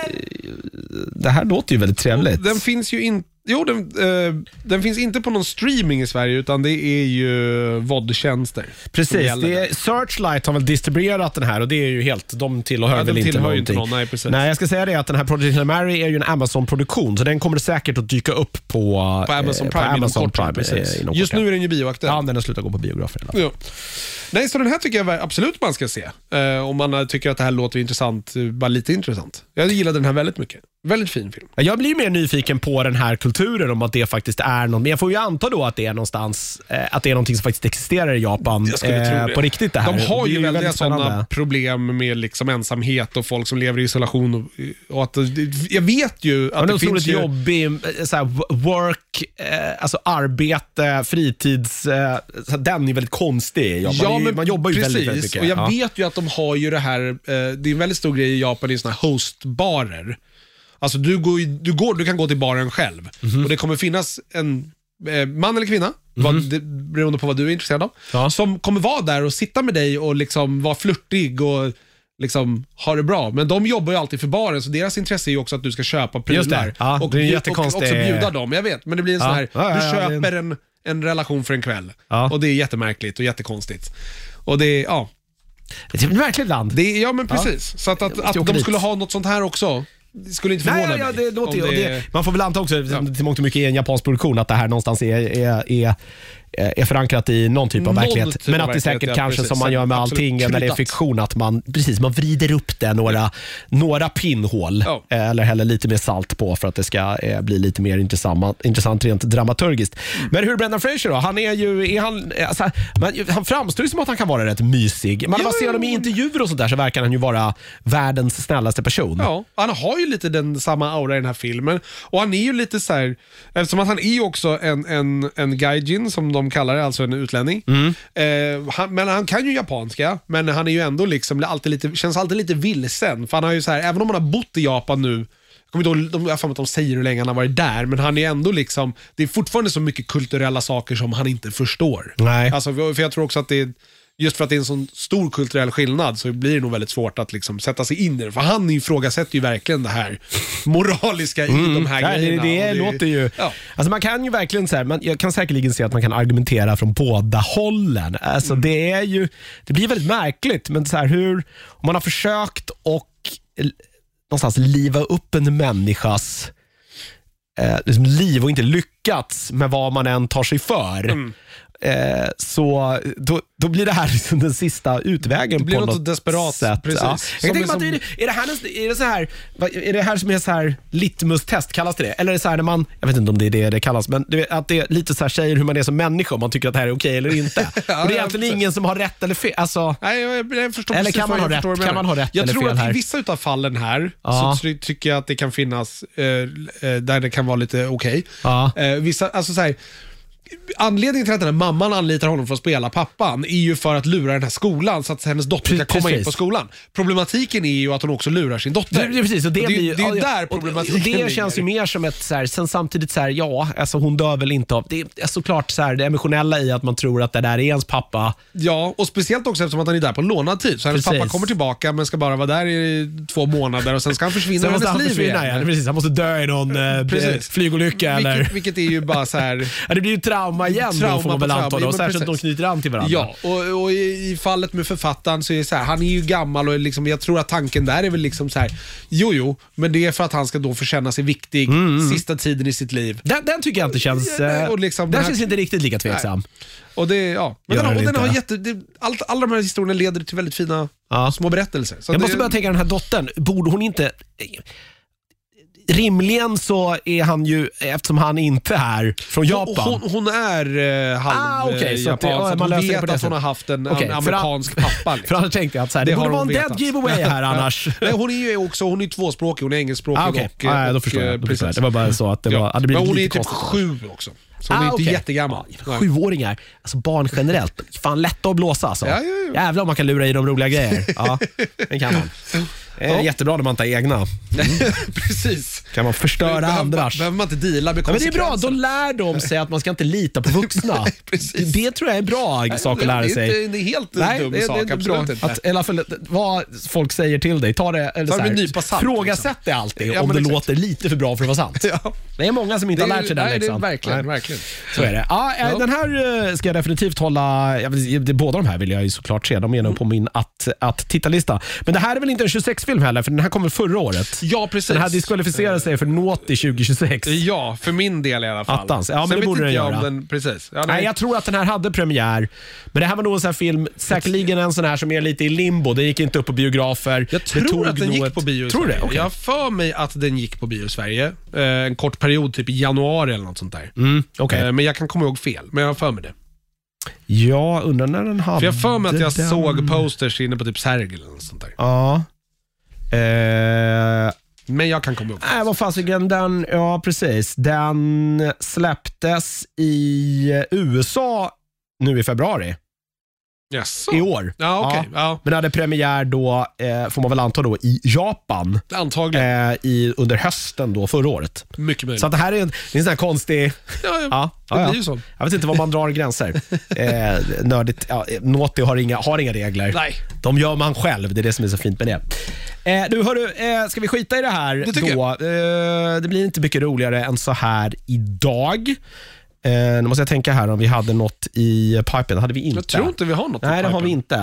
det här låter ju väldigt trevligt. Den finns ju inte... Jo, den, eh, den finns inte på någon streaming i Sverige, utan det är ju V O D-tjänster. Precis, det är, Searchlight har väl distribuerat den här, och det är ju helt, de tillhör ja, väl de inte någonting. Inte någon, nej, precis. Nej, jag ska säga det att den här Project Hail Mary är ju en Amazon-produktion, så den kommer säkert att dyka upp på, på Amazon Prime. På Amazon Prime, Prime Prime Just nu är den ju bioaktuell. Ja, den har slutat gå på biografer. Ja. Nej, så den här tycker jag absolut man ska se. Eh, om man tycker att det här låter intressant, bara lite intressant. Jag gillar den här väldigt mycket. Väldigt fin film. Jag blir mer nyfiken på den här kulturen, om att det faktiskt är någon, men jag får ju anta då att det är någonstans, eh, att det är någonting som faktiskt existerar i Japan eh, på riktigt det här. De har ju, ju väldigt sådana problem med liksom ensamhet och folk som lever i isolation, och, och att jag vet ju att det, det finns ju jobbig så här, work, eh, alltså arbete, fritids, eh, så den är väldigt konstig i Japan. Ja, men man jobbar ju precis, väldigt, väldigt mycket. Och jag ja. vet ju att de har ju det här, eh, det är en väldigt stor grej i Japan, det är såna här hostbarer. Alltså du, går, du, går, du kan gå till baren själv, mm-hmm. och det kommer finnas en eh, man eller kvinna, mm-hmm. vad, det, beroende på vad du är intresserad av, ja. som kommer vara där och sitta med dig och liksom vara flirtig och liksom ha det bra. Men de jobbar ju alltid för baren, så deras intresse är ju också att du ska köpa prylar. Ja, och, det är och, och också bjuda dem, jag vet. Men det blir en ja. sån här, ja, ja, du ja, köper det... en, en relation för en kväll. Ja. Och det är jättemärkligt och jättekonstigt. Och det är, ja. Det är ett märkligt land. Det är, ja, men precis. Ja. Så att, att, att de dit. skulle ha något sånt här också, det skulle inte förvåna Nej, ja, mig. Det låter, det... det, man får väl anta också, ja. till mångt och mycket är en japansk produktion, att det här någonstans är, är, är, är förankrat i någon typ av någon verklighet. Typ men att det säkert ja, kanske precis. som man gör med allting när det är fiktion, att man, precis, man vrider upp det några, ja. några pinnhål ja. eller häller lite mer salt på för att det ska eh, bli lite mer intressant, intressant rent dramaturgiskt. Mm. Men hur är Brendan Fraser då? Han är ju, är han, alltså, man, han framstår ju som att han kan vara rätt mysig. Man ja. ser honom i intervjuer och sånt där, så verkar han ju vara världens snällaste person. Ja, han har ju lite den samma aura i den här filmen. Och han är ju lite så här, eftersom att han är ju också en, en, en gaijin, som de kallar det, alltså en utlänning. Mm. Eh, han, men han kan ju japanska, men han är ju ändå liksom alltid lite, känns alltid lite vilsen. För han har ju så här, även om han har bott i Japan nu, jag kommer inte ihåg, de, jag får att de säger hur länge han har varit där, men han är ändå liksom, det är fortfarande så mycket kulturella saker som han inte förstår. Nej. Alltså, för jag tror också att det är, just för att det är en sån stor kulturell skillnad, så blir det nog väldigt svårt att liksom sätta sig in i det. För han ifrågasätter ju verkligen det här moraliska i mm, de här ja, grejerna. Det, det, det låter ju... Ja. Alltså man kan ju verkligen så här, man, jag kan säkerligen se att man kan argumentera från båda hållen. Alltså mm. det är ju... Det blir väldigt märkligt, men så här, hur... Om man har försökt och någonstans liva upp en människas eh, liksom liv och inte lyckats med vad man än tar sig för... Mm. eh, så då, då blir det här liksom den sista utvägen. Det blir på något något desperat. sätt. Precis. Ja. Jag tänker som... att är, det, är, det här, är, det så här, är det här som är så här litmus-test, kallas det det? Eller är det så här när man, jag vet inte om det är det det kallas, men det, att det är lite så här säger hur man är som människa, om man tycker att det här är okej eller inte. ja, och det är egentligen ingen som har rätt eller fel. Alltså, Nej, jag, jag förstår eller kan man, ha rätt, kan man ha rätt jag eller fel här? Jag tror här? att i vissa av fallen här ja. så tycker jag att det kan finnas eh, där det kan vara lite okej. Okay. Ja. Eh, vissa, alltså så här, anledningen till att den här mamman anlitar honom för att spela pappan är ju för att lura den här skolan så att hennes dotter ska komma precis. in på skolan. Problematiken är ju att hon också lurar sin dotter. Det, precis, och det, och det, blir, det är ju ja, där problematiken det ligger. känns ju mer som ett så här, sen samtidigt så här, ja, alltså hon dör väl inte av, det är såklart så här, det emotionella i att man tror att det där är ens pappa. Ja, och speciellt också eftersom att han är där på lånad tid. Så hennes precis. pappa kommer tillbaka men ska bara vara där i två månader och sen ska han försvinna i hennes han liv försvinna, igen. Ja, precis, han måste dö i någon eh, flygolycka vilket, eller... vilket är ju bara så här... ja, det blir ju trauma igen trauma då får man väl anta då, särskilt de knyter an till varandra. Ja, och, och i, i fallet med författaren så är det så här, han är ju gammal och liksom, jag tror att tanken där är väl liksom så här, jo jo, men det är för att han ska då få känna sig viktig mm. sista tiden i sitt liv. Den, den tycker jag inte känns, ja, och liksom, den här, känns inte riktigt lika tveksam. Nej. Och det, ja. Men den, och den har jätte, det, allt, alla de här historierna leder till väldigt fina ja. små berättelser. Så jag det, måste börja tänka, den här dottern, borde hon inte... Rimligen så är han ju, eftersom han inte är från Japan. Hon, hon är eh, halv ah, okay, så japan, så, att hon vet att hon har haft en, okay, en amerikansk för pappa. Liksom. För annars tänkte jag att så här, det, det borde vara en dead giveaway här annars. Nej, hon är ju också, hon är tvåspråkig, hon är engelskspråkig. Ah, okay. och, ah, då förstår jag. Då förstår jag. Det var bara så att det ja. var, hade blivit men hon lite är typ konstigt. sju också. Så hon ah, är inte okay. jättegammal. Ja, sjuåringar, alltså barn generellt, fan lätta att blåsa alltså. Ja, ja, ja. Jävlar om man kan lura i de roliga grejer. Ja, det kan man. Det är jättebra när man tar egna. Mm. Precis. Kan man förstöra behöver, andras. Behöver man inte deala med ja, men det är bra, då lär de sig att man ska inte lita på vuxna. Nej, det tror jag är bra nej, sak att lära det, sig. Det är, det är helt nej, dum det, sak, det är absolut inte. Att, i alla fall, vad folk säger till dig, ta det, eller ta så här, nypa salt, frågasätt liksom. Det alltid ja, om det exakt. låter lite för bra för att vara sant. Ja. Det är många som inte det har lärt sig den nej, liksom. Det är verkligen, nej. verkligen. Så är det. Ja, ja. Den här ska jag definitivt hålla, jag vill, det, båda de här vill jag ju såklart se, de är nog på min att, att titta-lista. Men det här är väl inte en tjugosex-film heller, för den här kommer förra året. Ja, precis. Den här diskvalificerar sig för Naughty tjugo tjugosex. Ja, för min del i alla fall. Attans. Ja, men sen det borde den göra. Den, precis. Ja, nej, jag tror att den här hade premiär. Men det här var nog en sån här film, säkerligen en sån här som är lite i limbo. Det gick inte upp på biografer. Jag tror tog att den gick ett... på bio i tror Sverige. Det? Okay. Jag för mig att den gick på bio i Sverige. Eh, en kort period, typ i januari eller något sånt där. Mm, okay. eh, men jag kan komma ihåg fel. Men jag har för mig det. Ja, undrar när den hade. För jag för mig att jag den... såg posters inne på typ Sergel eller något sånt där. Ja. Eh... Men jag kan komma ihåg. Nej, vad fasiken, den, ja precis. Den släpptes i U S A nu i februari. Yes. I år. Ja, okay. ja. ja. Men hade premiär då, eh, får man väl anta då, i Japan. Antagligen. Eh, i, under hösten då, förra året. Mycket möjligt. Så att det här är en, det är en sån här konstig... Ja, ja. ja, det ja, blir ju så. Jag vet inte var man drar gränser. eh, nördigt, ja, Naughty har inga, har inga regler. Nej. De gör man själv, det är det som är så fint med det. Eh, du, hörru, eh, ska vi skita i det här det då? Eh, det blir inte mycket roligare än så här idag. Eh, nu måste jag tänka här om vi hade något i pipen. Hade vi inte. Jag tror inte vi har något. Nej, det har vi inte.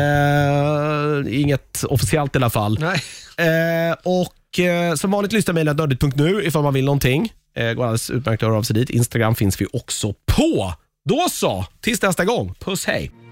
Eh, inget officiellt i alla fall. Nej. Eh, och eh, som vanligt lyssna mejla nördigt punkt nu ifall man vill någonting. Eh, går alldeles utmärkt att höra av sig dit. Instagram finns vi också på. Då så, tills nästa gång. Puss, hej.